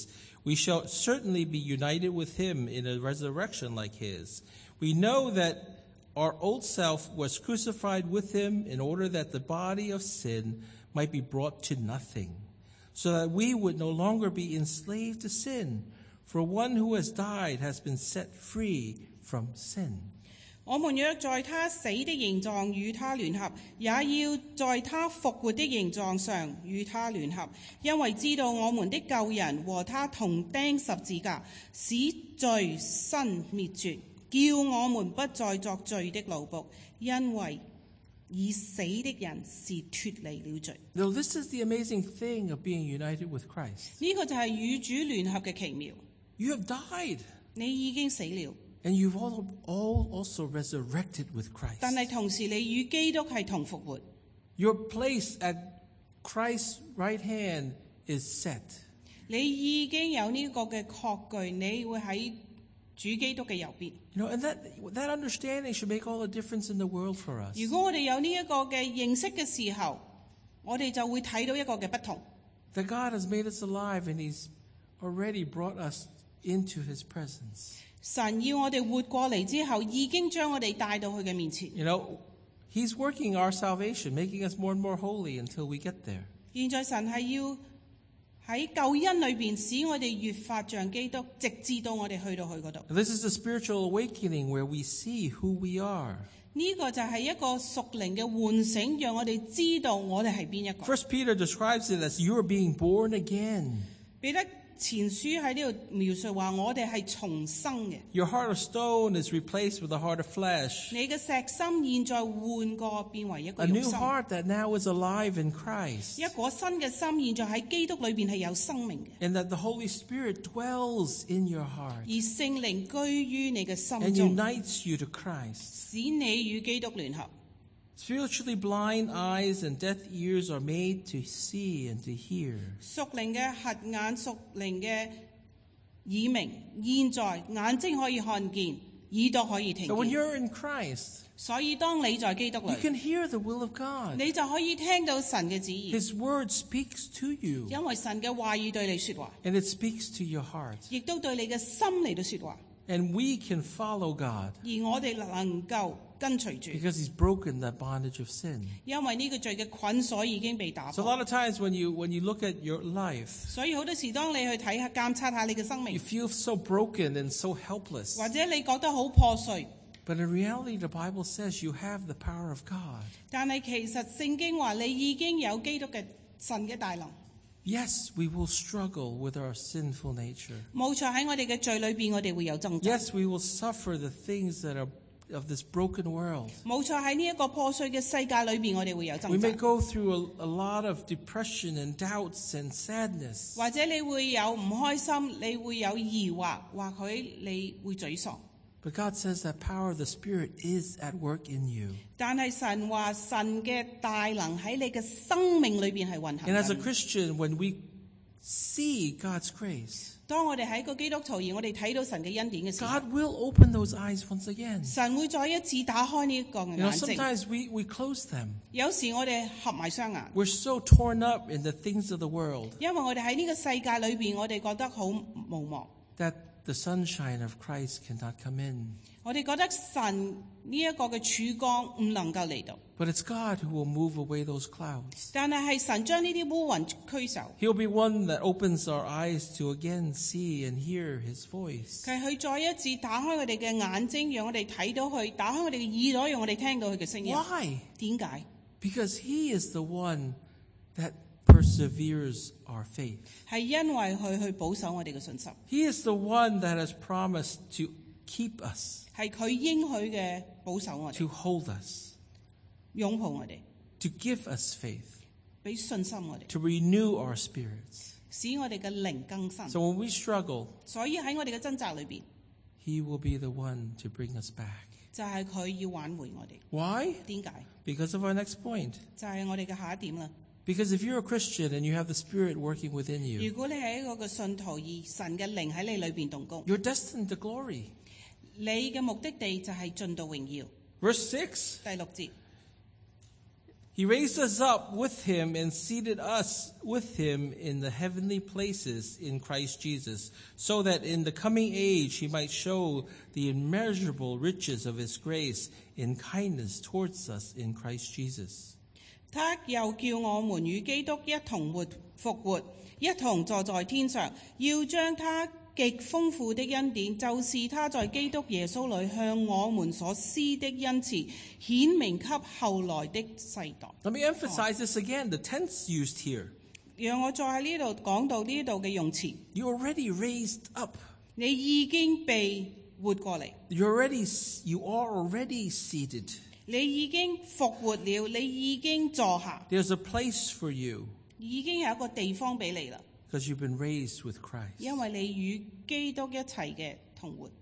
Speaker 1: We shall certainly be united with him in a resurrection like his. We know that our old self was crucified with him in order that the body of sin might be brought to nothing, so that we would no longer be enslaved to sin. For one who has died has been set free from sin.
Speaker 2: 我們若在他死的形狀與他聯合，也要在他復活的形狀上與他聯合，因為知道我們的舊人和他同釘十字架，使罪身滅絕，叫我們不再作罪的奴僕，因為已死的人是脫離了罪。
Speaker 1: Now, this is the amazing thing of being united with Christ.
Speaker 2: 呢個就係與主聯合嘅奇妙。
Speaker 1: You have died,
Speaker 2: 你已經死了，
Speaker 1: and you've all, all also resurrected with Christ.
Speaker 2: 但係同時你與基督係同復活。
Speaker 1: Your place at Christ's right hand is set.
Speaker 2: 你已經有呢個嘅確據，你會喺主基督嘅右邊。
Speaker 1: You know, and that, that understanding should make all the difference in the world for us.
Speaker 2: 如果我哋有呢一個嘅認識嘅時候，我哋就會睇到一個嘅不同。
Speaker 1: That God has made us alive, and he's already brought us into his presence.
Speaker 2: 神要我哋活過嚟之後，已經將我哋帶到佢嘅面前。
Speaker 1: You know, he's working our salvation, making us more and more holy until we get there.
Speaker 2: 現在神係要喺救恩裏邊使我哋越發像基督，直至到我哋去到佢嗰度。
Speaker 1: This is the spiritual awakening where we see who we are.
Speaker 2: 呢個就係一個屬靈嘅喚醒，讓我哋知道我哋係邊一個。
Speaker 1: First Peter describes it as you are being born again.
Speaker 2: 彼得前書喺呢度描述話，我哋係重生嘅。
Speaker 1: Your heart of stone is replaced with a heart of flesh.
Speaker 2: 你嘅石心現在換過變為一個
Speaker 1: A
Speaker 2: 肉
Speaker 1: new
Speaker 2: 心，
Speaker 1: heart that now is alive in Christ.
Speaker 2: 一顆新嘅心現在喺基督裏邊係有生命嘅，
Speaker 1: And that the Holy Spirit dwells in your heart
Speaker 2: 而聖靈居於你嘅心
Speaker 1: and
Speaker 2: 中，
Speaker 1: unites you to Christ.
Speaker 2: 使你與基督聯合。
Speaker 1: Spiritually blind eyes and deaf ears are made to see and to hear.
Speaker 2: 屬靈嘅瞎眼，屬靈嘅耳鳴，現在眼睛可以看見，耳朵可以聽
Speaker 1: So when
Speaker 2: 見。
Speaker 1: you're in Christ,
Speaker 2: 所以當你在基督
Speaker 1: you
Speaker 2: 裏，
Speaker 1: can hear the will of God.
Speaker 2: 你就可以聽到神嘅旨意，
Speaker 1: His word speaks to you,
Speaker 2: 因為神嘅話語對你說話，
Speaker 1: and it speaks to your heart.
Speaker 2: 亦都對你嘅心嚟到說話。
Speaker 1: And we can follow God
Speaker 2: 而我哋能夠跟隨住，
Speaker 1: because he's broken that bondage of sin.
Speaker 2: 因為呢個罪嘅捆鎖已經被打
Speaker 1: So a
Speaker 2: 破。
Speaker 1: lot of times when you when you look at your life,
Speaker 2: 所以好多時，當你去睇下、監察下你嘅生
Speaker 1: you
Speaker 2: 命，
Speaker 1: feel so broken and so helpless.
Speaker 2: 或者你覺得好破碎，
Speaker 1: But in reality, the Bible says you have the power of God.
Speaker 2: 但係其實聖經話你已經有基督嘅神嘅大能。
Speaker 1: Yes, we will struggle with our sinful nature.
Speaker 2: 冇錯，喺我哋嘅罪裏邊，我哋會有掙扎。
Speaker 1: Yes, we will suffer the things that are of this broken world.
Speaker 2: 冇錯，喺呢一個破碎嘅世界裏邊，我哋會有
Speaker 1: We
Speaker 2: 掙
Speaker 1: may
Speaker 2: 扎。
Speaker 1: go through a, a lot of depression and doubts and sadness.
Speaker 2: 或者你會有唔開心，你會有疑惑，或許你會沮喪。
Speaker 1: But God says that power of the Spirit is at work in you.
Speaker 2: 但係神話神嘅大能喺你嘅生命裏邊係運行
Speaker 1: And as a
Speaker 2: 緊。
Speaker 1: Christian, when we see God's grace,
Speaker 2: 當我哋喺個基督徒而我哋睇到神嘅恩典嘅時候，
Speaker 1: God will open those eyes once again.
Speaker 2: 神會再一次打開呢一個
Speaker 1: You
Speaker 2: 嘅
Speaker 1: know,
Speaker 2: 眼睛。
Speaker 1: sometimes we, we close them.
Speaker 2: 有時我哋合埋雙眼，
Speaker 1: We're so torn up in the things of the world
Speaker 2: 因為我哋喺呢個世界裏邊，我哋覺得好無望，
Speaker 1: that the sunshine of Christ cannot come in.
Speaker 2: 我哋覺得神呢一個嘅曙光唔能夠嚟到。
Speaker 1: But it's God who will move away those clouds.
Speaker 2: 但係係神將呢啲烏雲驅走，
Speaker 1: He'll be one that opens our eyes to again see and hear His voice.
Speaker 2: 係佢再一次打開我哋嘅眼睛，讓我哋睇到佢；打開我哋嘅耳朵，讓我哋聽到佢嘅聲音。
Speaker 1: Why?
Speaker 2: 點解？
Speaker 1: Because He is the one that perseveres our faith.
Speaker 2: 係因為佢去保守我哋嘅信心，
Speaker 1: He is the one that has promised to keep us,
Speaker 2: 係佢應許嘅保守我哋，
Speaker 1: to hold us,
Speaker 2: 擁抱我哋，
Speaker 1: to give us faith,
Speaker 2: 俾信心我哋，
Speaker 1: to renew our spirits.
Speaker 2: 使我哋嘅靈更新。
Speaker 1: So when we struggle,
Speaker 2: 所以喺我哋嘅掙扎裏邊，
Speaker 1: He will be the one to bring us back.
Speaker 2: 就係佢要挽回我哋。
Speaker 1: Why?
Speaker 2: 點解？
Speaker 1: Because of our next point.
Speaker 2: 就係我哋嘅下一點啦。
Speaker 1: Because if you're a Christian and you have the Spirit working within
Speaker 2: 如
Speaker 1: you,
Speaker 2: 果你係一個嘅信徒，而神嘅靈喺你裏邊動工，
Speaker 1: you're destined to glory.
Speaker 2: 你嘅目的地就係進到榮耀。
Speaker 1: Verse six,
Speaker 2: 第六節，
Speaker 1: He raised us up with him and seated us with him in the heavenly places in Christ Jesus, so that in the coming age he might show the immeasurable riches of his grace in kindness towards us in Christ Jesus.
Speaker 2: 他又叫我們與基督一同活復活，一同坐在天上，要將他極豐富的恩典，就是他在基督耶穌裏向我們所施的恩慈，顯明給後來的世代。
Speaker 1: Let me emphasize this again, the tense used here.
Speaker 2: 讓我再喺呢度講到呢度嘅用詞。
Speaker 1: You already raised up.
Speaker 2: 你已經被活過嚟，
Speaker 1: You already, you are already seated.
Speaker 2: 你已經復活了，你已經坐下，
Speaker 1: There's a place for you
Speaker 2: 已經有一個地方俾你啦，
Speaker 1: because you've been raised with Christ.
Speaker 2: 因為你與基督一齊嘅同活。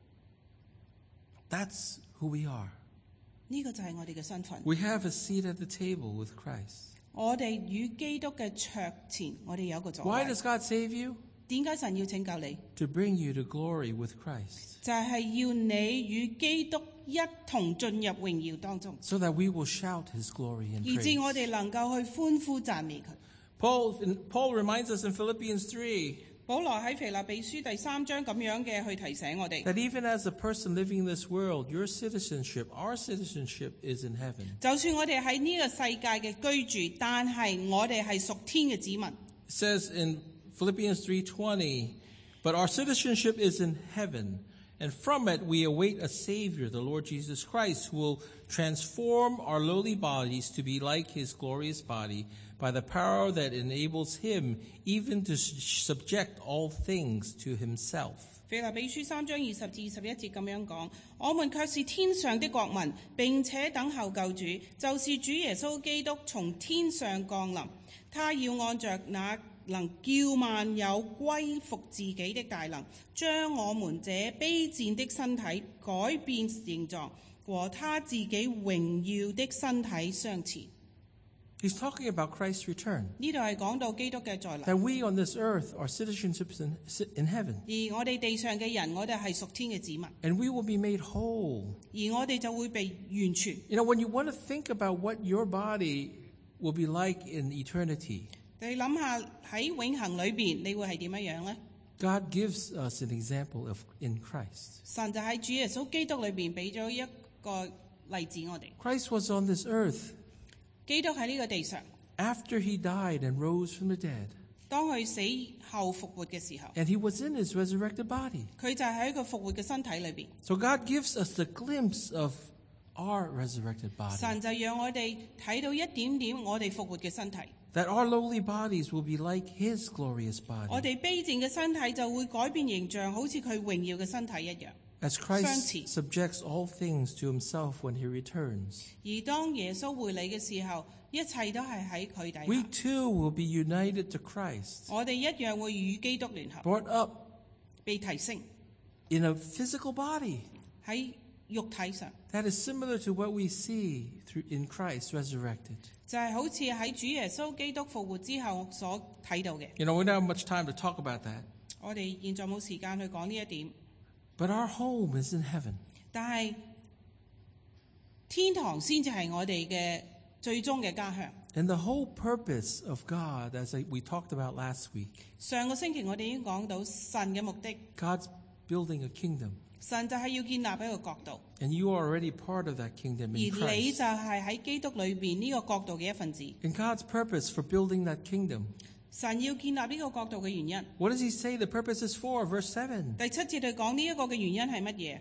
Speaker 1: That's who we are.
Speaker 2: 呢個就係我哋嘅身份。
Speaker 1: We have a seat at the table with Christ.
Speaker 2: 我哋與基督嘅桌前，我哋有一個座
Speaker 1: Why
Speaker 2: 位。
Speaker 1: does God save you?
Speaker 2: 點解神要拯救你？
Speaker 1: To bring you to glory with Christ,
Speaker 2: 就係要你與基督一同進入榮耀當中，
Speaker 1: so that we will shout his glory and
Speaker 2: 以致我
Speaker 1: praise.
Speaker 2: 哋能夠去歡呼讚美佢。
Speaker 1: Paul, Paul reminds us in Philippians three
Speaker 2: 保羅喺腓立比書第三章咁樣嘅去提醒我哋，
Speaker 1: that even as a person living in this world, your citizenship, our citizenship is in heaven.
Speaker 2: 就算我哋喺呢個世界嘅居住，但係我哋係屬天嘅子民。
Speaker 1: It says in Philippians three twenty, but our citizenship is in heaven, and from it we await a Savior, the Lord Jesus Christ, who will transform our lowly bodies to be like his glorious body by the power that enables him even to subject all things to himself.
Speaker 2: 腓立比書三章二十至二十一節咁樣講，我們卻是天上的國民，並且等候救主，就是主耶穌基督從天上降臨。他要按着那能叫萬有歸服自己的大能，將我們這卑賤的身體改變形狀，和他自己榮耀的身體相似。
Speaker 1: He's talking about Christ's return.
Speaker 2: 呢度係講到基督嘅再臨。
Speaker 1: That we on this earth, our citizenship is in, in heaven.
Speaker 2: 而我哋地上嘅人，我哋係屬天嘅子民，
Speaker 1: And we will be made whole.
Speaker 2: 而我哋就會被完全。
Speaker 1: You know, when you want to think about what your body will be like in eternity,
Speaker 2: 你諗下喺永恆裏邊，你會係點樣樣呢？
Speaker 1: God gives us an example of in Christ.
Speaker 2: 神就喺主耶穌基督裏邊俾咗一個例子我哋。
Speaker 1: Christ was on this earth
Speaker 2: 基督喺呢個地上，
Speaker 1: after he died and rose from the dead.
Speaker 2: 當佢死後復活嘅時候，
Speaker 1: And he was in his resurrected body.
Speaker 2: 佢就喺佢復活嘅身體裏邊。
Speaker 1: So God gives us a glimpse of our resurrected body.
Speaker 2: 神就讓我哋睇到一點點我哋復活嘅身體。
Speaker 1: That our lowly bodies will be like his glorious
Speaker 2: 我
Speaker 1: body.
Speaker 2: 哋卑賤嘅身體就會改變形象，好似佢榮耀嘅身體一樣。
Speaker 1: As
Speaker 2: 相
Speaker 1: Christ
Speaker 2: 似。
Speaker 1: subjects all things to himself when he returns,
Speaker 2: 而當耶穌回嚟嘅時候，一切都係喺佢底
Speaker 1: we
Speaker 2: 下。
Speaker 1: too will be united to Christ,
Speaker 2: 我哋一樣會與基督聯合，
Speaker 1: brought up
Speaker 2: 被提升
Speaker 1: in a physical body
Speaker 2: 喺肉體上，
Speaker 1: that is similar to what we see through in Christ resurrected.
Speaker 2: 就係好似喺主耶穌基督復活之後所睇到嘅。
Speaker 1: You know, we don't have much time to talk about that,
Speaker 2: 我哋現在冇時間去講呢一點，
Speaker 1: but our home is in heaven.
Speaker 2: 但係天堂先至係我哋嘅最終嘅家鄉。
Speaker 1: And the whole purpose of God, as I, we talked about last week,
Speaker 2: 上個星期我哋已經講到神嘅目的，
Speaker 1: God's building a kingdom,
Speaker 2: 神就係要建立一個國度，
Speaker 1: and you are already part of that kingdom
Speaker 2: 而
Speaker 1: in
Speaker 2: 你
Speaker 1: Christ.
Speaker 2: 就係喺基督裏邊呢個國度嘅一份子。
Speaker 1: And God's purpose for building that kingdom,
Speaker 2: 神要建立呢個國度嘅原因，
Speaker 1: what does he say the purpose is for? Verse seven,
Speaker 2: 第七節去講呢一個嘅原因係乜嘢？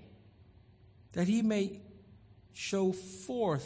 Speaker 1: that he may show forth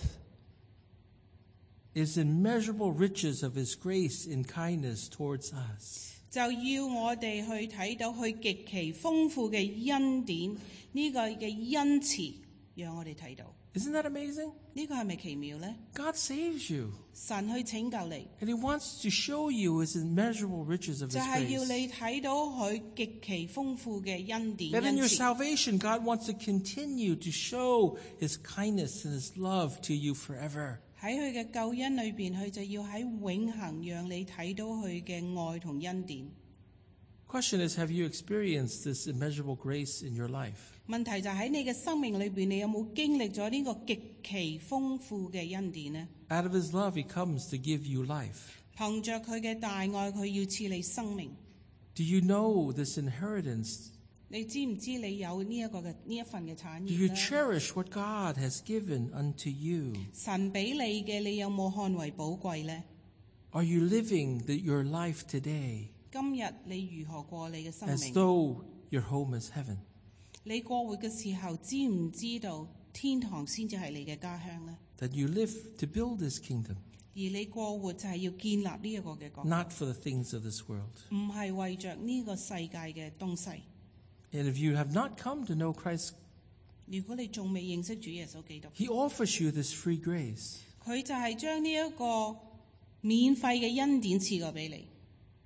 Speaker 1: his immeasurable riches of his grace in kindness towards us.
Speaker 2: 就要我哋去睇到佢極其豐富嘅恩典，呢、個嘅恩慈，讓我哋睇到。
Speaker 1: Isn't that amazing?
Speaker 2: 呢、個係咪奇妙呢？
Speaker 1: God saves you,
Speaker 2: 神去拯救你，
Speaker 1: and he wants to show you his immeasurable riches of
Speaker 2: 就
Speaker 1: his
Speaker 2: 係要
Speaker 1: grace.
Speaker 2: 你睇到佢極其豐富嘅恩典
Speaker 1: That in
Speaker 2: 恩
Speaker 1: your
Speaker 2: 慈。
Speaker 1: salvation, God wants to continue to show his kindness and his love to you forever.
Speaker 2: 喺佢嘅救恩裏邊，佢就要喺永恆讓你睇到佢嘅愛同恩典。
Speaker 1: Question is, have you experienced this immeasurable grace in your life?
Speaker 2: 問題就喺你嘅生命裏邊，你有冇經歷咗呢個極其豐富嘅恩典呢？
Speaker 1: Out of his love, he comes to give you life.
Speaker 2: 憑着佢嘅大愛，佢要賜你生命。
Speaker 1: Do you know this inheritance?
Speaker 2: 你知唔知你有呢一個嘅呢一份嘅產
Speaker 1: Do you
Speaker 2: 業呢？
Speaker 1: cherish what God has given unto you?
Speaker 2: 神俾你嘅，你有冇看為寶貴呢？
Speaker 1: Are you living the, your life today
Speaker 2: 今日你如何過你嘅生
Speaker 1: as
Speaker 2: 命？
Speaker 1: though your home is heaven?
Speaker 2: 你過活嘅時候，知唔知道天堂先至係你嘅家鄉呢？
Speaker 1: That you live to build this kingdom,
Speaker 2: 而你過活就係要建立呢一個嘅國，
Speaker 1: not for the things of this world.
Speaker 2: 唔係為着呢個世界嘅東西。
Speaker 1: And if you have not come to know Christ,
Speaker 2: 如果你仲未認識主耶穌基督，
Speaker 1: he offers you this free grace.
Speaker 2: 佢就係將呢一個免費嘅恩典賜過俾你，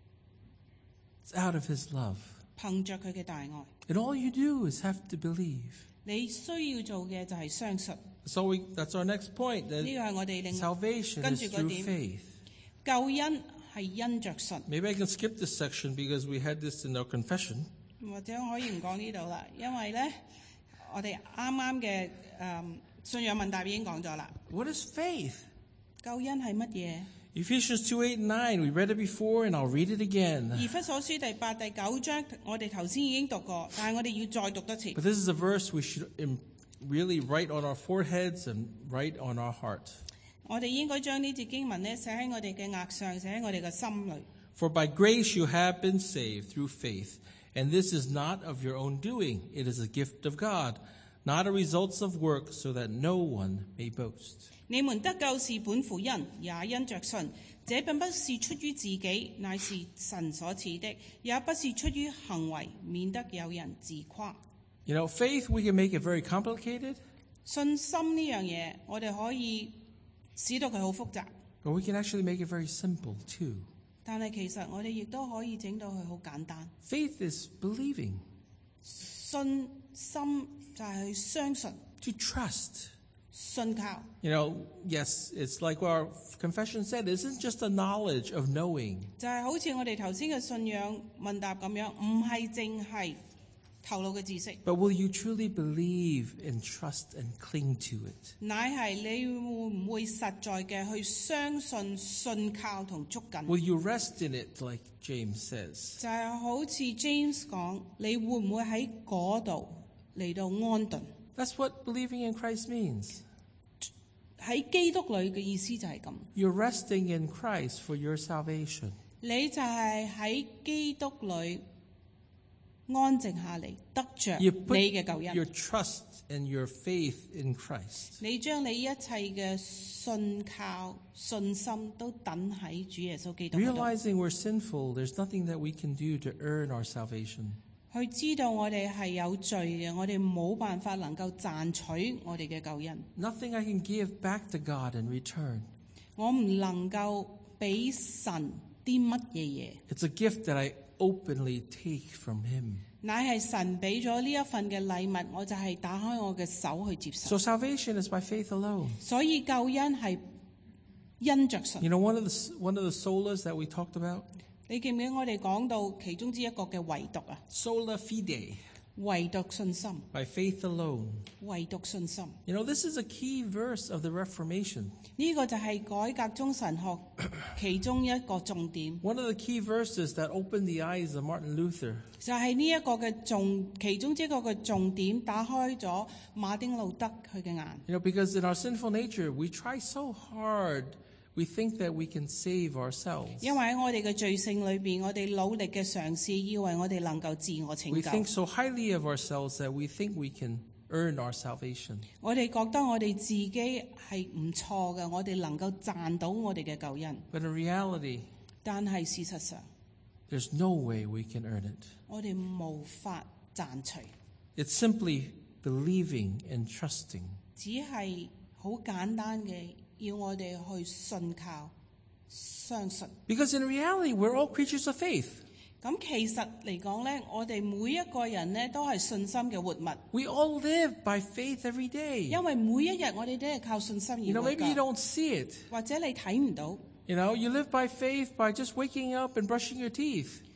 Speaker 1: It's out of his love.
Speaker 2: 憑着佢嘅大愛。
Speaker 1: And all you do is have to believe.
Speaker 2: 你需要做嘅就係相信。
Speaker 1: So we, that's our next point,
Speaker 2: 呢
Speaker 1: that
Speaker 2: 個係我哋另
Speaker 1: salvation
Speaker 2: 跟
Speaker 1: is
Speaker 2: 住個
Speaker 1: through
Speaker 2: 點
Speaker 1: faith.
Speaker 2: 救恩係因着信，
Speaker 1: Maybe I can skip this section because we had this in our confession.
Speaker 2: 或者可以唔講呢度啦，因為咧我哋啱啱嘅誒信仰問答已經講咗啦。
Speaker 1: What is faith?
Speaker 2: 救恩係乜嘢？
Speaker 1: Ephesians two, eight, and nine. We read it before and I'll read it again.
Speaker 2: 以弗所書第八、第九章，我哋頭先已經讀過，但係我哋要再讀多次。
Speaker 1: But this is a verse we should im- really write on our foreheads and write on our heart.
Speaker 2: 我哋應該將呢節經文咧寫喺我哋嘅額上，寫喺我哋嘅心裏。
Speaker 1: For by grace you have been saved through faith, and this is not of your own doing. It is a gift of God, not a result of work, so that no one may boast.
Speaker 2: 你們得救是本乎恩，也因着信。這並不是出於自己，乃是神所賜的；也不是出於行為，免得有人自誇。
Speaker 1: You know, faith, we can make it very complicated,
Speaker 2: 信心呢樣嘢，我哋可以使到佢好複雜，
Speaker 1: but we can actually make it very simple too.
Speaker 2: 但係其實我哋亦都可以整到佢好簡單。
Speaker 1: Faith is believing,
Speaker 2: 信心就係去相信、
Speaker 1: to trust.
Speaker 2: 信靠。
Speaker 1: You know, yes, it's like what our confession said, it isn't just a knowledge of knowing.
Speaker 2: 就係好似我哋頭先嘅信仰問答咁樣，唔係淨係頭腦嘅知識，
Speaker 1: But will you truly believe and trust and cling to it?
Speaker 2: 乃係你會唔會實在嘅去相信、信靠同捉緊？
Speaker 1: Will you rest in it, like James says?
Speaker 2: 就係好似 James 講，你會唔會喺嗰度嚟到安頓？
Speaker 1: That's what believing in Christ means.
Speaker 2: 喺基督裏嘅意思就係咁，
Speaker 1: You're resting in Christ for your salvation.
Speaker 2: 你就係喺基督裏安靜下嚟，得着
Speaker 1: You
Speaker 2: 你
Speaker 1: put
Speaker 2: 嘅救
Speaker 1: your
Speaker 2: 恩。
Speaker 1: trust and your faith in Christ.
Speaker 2: 你將你一切嘅信靠、信心都等喺主耶穌基督嗰度。
Speaker 1: Realizing we're sinful, there's nothing that we can do to earn our salvation.
Speaker 2: 去知道我哋係有罪嘅，我哋冇辦法能夠賺取我哋嘅救恩。
Speaker 1: Nothing I can give back to God in return.
Speaker 2: 我唔能夠俾神啲乜嘢嘢，
Speaker 1: It's a gift that I openly take from Him.
Speaker 2: 乃係神俾咗呢一份嘅禮物，我就係打開我嘅手去接受。
Speaker 1: So salvation is by faith alone.
Speaker 2: 所以救恩係因着信。
Speaker 1: You know, one of the one of the solas that we talked about,
Speaker 2: 你記唔記得我哋講到其中之一個嘅唯獨啊？
Speaker 1: sola fide,
Speaker 2: 唯獨信心，
Speaker 1: by faith alone.
Speaker 2: 唯獨信心。
Speaker 1: You know, this is a key verse of the Reformation.
Speaker 2: 呢個就係改革中神學其中一個重點，
Speaker 1: One of the key verses that opened the eyes of Martin Luther.
Speaker 2: 就係呢一個嘅重其中之一個嘅重點，打開咗馬丁路德佢嘅眼。
Speaker 1: You know, because in our sinful nature, we try so hard. We think that we can save ourselves.
Speaker 2: 因為喺我哋嘅罪性裏邊，我哋努力嘅嘗試，以為我哋能夠自我拯
Speaker 1: We
Speaker 2: 救。
Speaker 1: think so highly of ourselves that we think we can earn our salvation.
Speaker 2: 我哋覺得我哋自己係唔錯嘅，我哋能夠賺到我哋嘅救恩。
Speaker 1: But in reality,
Speaker 2: 但係事實上，
Speaker 1: there's no way we can earn it.
Speaker 2: 我哋無法賺取，
Speaker 1: It's simply believing and trusting.
Speaker 2: 只係好簡單嘅，要我哋去信靠、相信。
Speaker 1: Because in reality, we're all creatures of faith.
Speaker 2: 咁其實嚟講咧，我哋每一個人咧都係信心嘅活物，
Speaker 1: We all live by faith every day.
Speaker 2: 因為每一日我哋都係靠信心
Speaker 1: You
Speaker 2: 而
Speaker 1: know,
Speaker 2: 活
Speaker 1: maybe you
Speaker 2: 㗎。
Speaker 1: don't see it.
Speaker 2: 或者你睇唔到，
Speaker 1: You know, you live by faith by just waking up and brushing your teeth.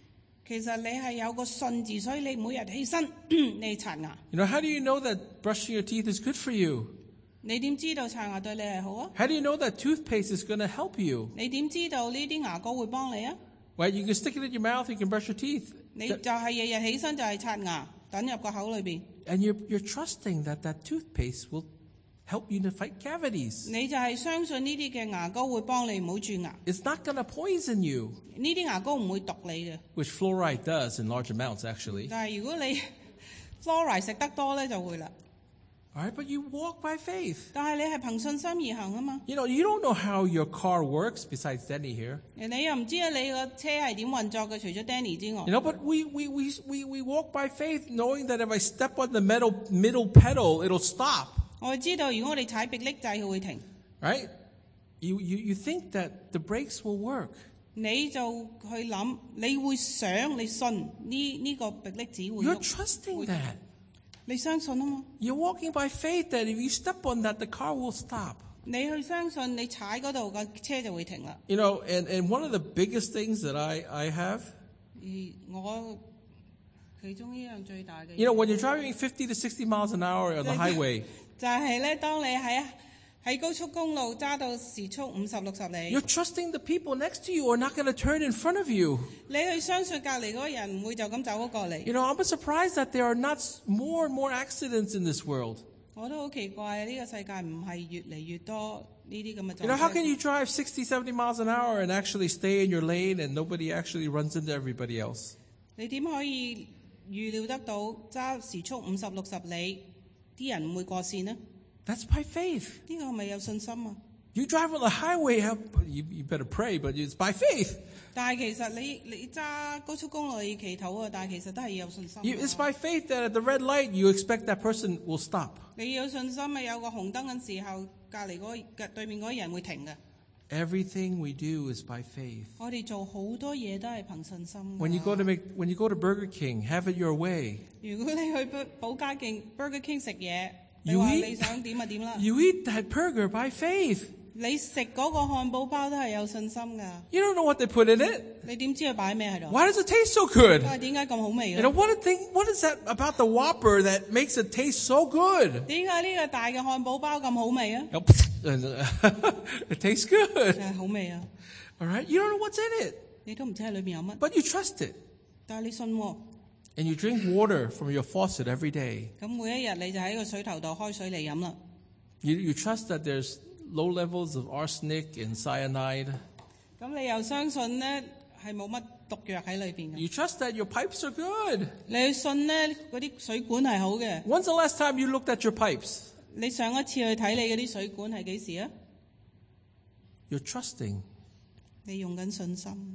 Speaker 2: 其實你係有個信字，所以你每日起身你刷牙。
Speaker 1: You know, how do you know that brushing your teeth is good for you?
Speaker 2: 你點知道刷牙對你係好啊？
Speaker 1: How do you know that toothpaste is going to help you?
Speaker 2: 你點知道呢啲牙膏會幫你啊？
Speaker 1: Right? You can stick it in your mouth, you can brush your teeth.
Speaker 2: 你就係日日起身就係刷牙，等入個口裏邊。
Speaker 1: And you're, you're trusting that that toothpaste will help you to fight cavities.
Speaker 2: 你就係相信呢啲嘅牙膏會幫你唔好蛀牙。
Speaker 1: It's not going to poison you,
Speaker 2: 呢啲牙膏唔會毒你嘅。
Speaker 1: which fluoride does in large amounts, actually.
Speaker 2: 但係如果你 fluoride 食得多咧，就會啦。
Speaker 1: All right, but you walk by faith.
Speaker 2: 但係你係憑信心而行啊嘛。
Speaker 1: You know, you don't know how your car works besides Denny here.
Speaker 2: 你又唔知啊，你個車係點運作嘅？除咗 Danny 之外
Speaker 1: You know, but we, we, we, we, we walk by faith knowing that if I step on the middle, middle pedal, it'll stop.
Speaker 2: 我知道，如果我哋踩迫力掣，佢會停。
Speaker 1: Right? You, you, you think that the brakes will work.
Speaker 2: 你就去諗，你會想，你信呢呢個迫力子會
Speaker 1: You're
Speaker 2: 喐，
Speaker 1: trusting that.
Speaker 2: 你相信啊嘛？
Speaker 1: You're walking by faith that if you step on that, the car will stop.
Speaker 2: 你去相信，你踩嗰度個車就會停啦。
Speaker 1: You know, and, and one of the biggest things that I, I have,
Speaker 2: 而我其中一樣最大嘅，
Speaker 1: you know, when you're driving fifty to sixty miles an hour on the highway,
Speaker 2: 就係咧，當你喺喺高速公路揸到時速五十六十里，
Speaker 1: you're trusting the people next to you are not going to turn in front of you.
Speaker 2: 你去相信隔離嗰個人唔會就咁走咗過嚟。
Speaker 1: You know, I'm surprised that there are not more and more accidents in this world.
Speaker 2: 我都好奇怪，呢、這個世界唔係越嚟越多呢啲咁嘅
Speaker 1: You know, how
Speaker 2: 撞
Speaker 1: can
Speaker 2: 車。
Speaker 1: you drive sixty, seventy miles an hour and actually stay in your lane and nobody actually runs into everybody else?
Speaker 2: 你點可以預料得到揸時速五十六十里啲人唔會過線呢？
Speaker 1: That's by faith.
Speaker 2: 呢個係咪有信心啊？
Speaker 1: You drive on the highway, have, you, you better pray, but it's by faith.
Speaker 2: 但係其實你你揸高速公路要祈禱啊，但係其實都係要有信心。
Speaker 1: You, it's by faith that at the red light, you expect that person will stop.
Speaker 2: 你有信心啊，有個紅燈嘅時候，隔離嗰個對面嗰個人會停嘅。
Speaker 1: Everything we do is by faith.
Speaker 2: 我哋做好多嘢都係憑信心㗎。
Speaker 1: When you go to make, when you go to Burger King, have it your way.
Speaker 2: 如果你去寶家徑 Burger King 食嘢，你
Speaker 1: You
Speaker 2: 話
Speaker 1: eat-
Speaker 2: 你想點就點啦。
Speaker 1: You eat that burger by faith.
Speaker 2: 你食嗰個漢堡包都係有信心㗎。
Speaker 1: You don't know what they put in it.
Speaker 2: 你點知佢擺咩喺度？
Speaker 1: Why does it taste so good?
Speaker 2: 啊，點解咁好味
Speaker 1: You know,
Speaker 2: 嘅？
Speaker 1: what, a thing, what is that about the Whopper that makes it taste so good?
Speaker 2: 點解呢個大嘅漢堡包咁好味啊？
Speaker 1: It tastes good.
Speaker 2: 就係好味啊！
Speaker 1: All right? You don't know what's in it,
Speaker 2: 你都唔知喺裏邊有乜，
Speaker 1: but you trust it.
Speaker 2: 但係你信喎。
Speaker 1: And you drink water from your faucet every day.
Speaker 2: 咁每一日你就喺個水頭度開水嚟飲啦。
Speaker 1: You, you trust that there's low levels of arsenic and cyanide.
Speaker 2: 咁你又相信咧係冇乜毒藥喺裏邊嘅。
Speaker 1: You trust that your pipes are good.
Speaker 2: 你去信咧嗰啲水管係好嘅。
Speaker 1: When's the last time you looked at your pipes?
Speaker 2: 你上一次去睇你嗰啲水管係幾時啊？
Speaker 1: You're trusting.
Speaker 2: 你用緊信心。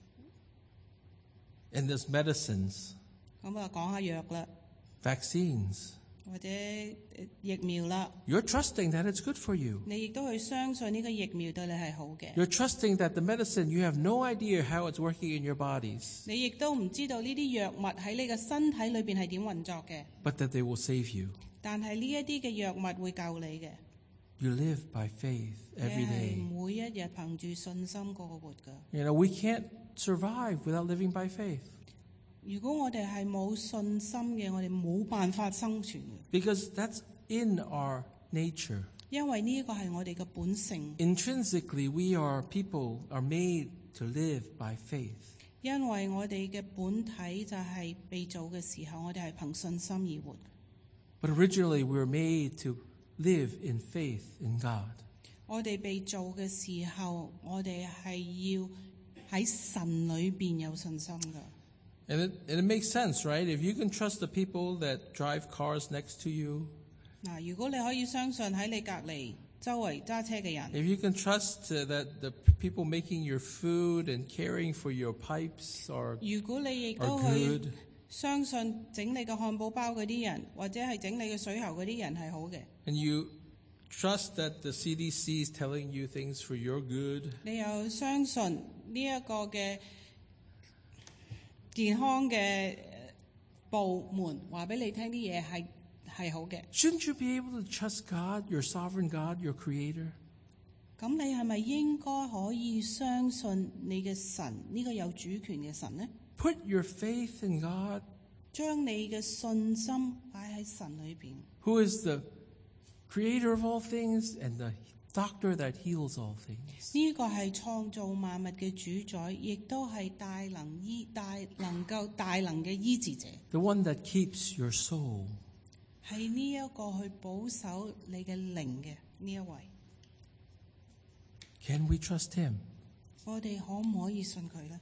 Speaker 1: And there's medicines,
Speaker 2: 咁啊，講下藥啦，
Speaker 1: vaccines.
Speaker 2: 或者疫苗啦。
Speaker 1: You're trusting that it's good for you.
Speaker 2: 你亦都去相信呢個疫苗對你係好嘅。
Speaker 1: You're trusting that the medicine, you have no idea how it's working in your bodies,
Speaker 2: 你亦都唔知道呢啲藥物喺你嘅身體裏邊係點運作嘅。
Speaker 1: but that they will save you.
Speaker 2: 但係呢一啲嘅藥物會救你嘅。
Speaker 1: You live by faith
Speaker 2: 你
Speaker 1: every
Speaker 2: 係
Speaker 1: day.
Speaker 2: 每一日憑住信心過活㗎。
Speaker 1: You know, we can't survive without living by faith
Speaker 2: 如果我哋係冇信心嘅，我哋冇辦法生存嘅，
Speaker 1: because that's in our nature.
Speaker 2: 因為呢個係我哋嘅本性。
Speaker 1: Intrinsically, we are people are made to live by faith.
Speaker 2: 因為我哋嘅本體就係被造嘅時候，我哋係憑信心而活。
Speaker 1: But originally, we were made to live in faith in God.
Speaker 2: 我哋被造嘅時候，我哋係要喺神裏邊有信心㗎。
Speaker 1: And it, and it makes sense, right? If you can trust the people that drive cars next to you,
Speaker 2: 嗱，如果你可以相信喺你隔離周圍揸車嘅人，
Speaker 1: if you can trust uh, that the people making your food and caring for your pipes are,
Speaker 2: 如果你亦
Speaker 1: are
Speaker 2: 都去
Speaker 1: good,
Speaker 2: 相信整你個漢堡包嗰啲人，或者係整你嘅水喉嗰啲人係好嘅，
Speaker 1: and you trust that the C D C is telling you things for your good,
Speaker 2: 你又相信呢一個嘅健康嘅部門話俾你聽啲嘢係係好嘅，
Speaker 1: shouldn't you be able to trust God, your sovereign God, your creator?
Speaker 2: 咁你係咪應該可以相信你嘅神呢個有主權嘅神呢？
Speaker 1: Put your faith in God,
Speaker 2: 將你嘅信心擺喺神裏邊，
Speaker 1: who is the creator of all things and the doctor that heals all things.
Speaker 2: 呢個係創造萬物嘅主宰，亦都係大能醫大能夠大能嘅醫治者，
Speaker 1: The one that keeps your soul.
Speaker 2: 係呢一個去保守你嘅靈嘅呢一位。
Speaker 1: Can we trust him?
Speaker 2: 我哋可唔可以信佢呢？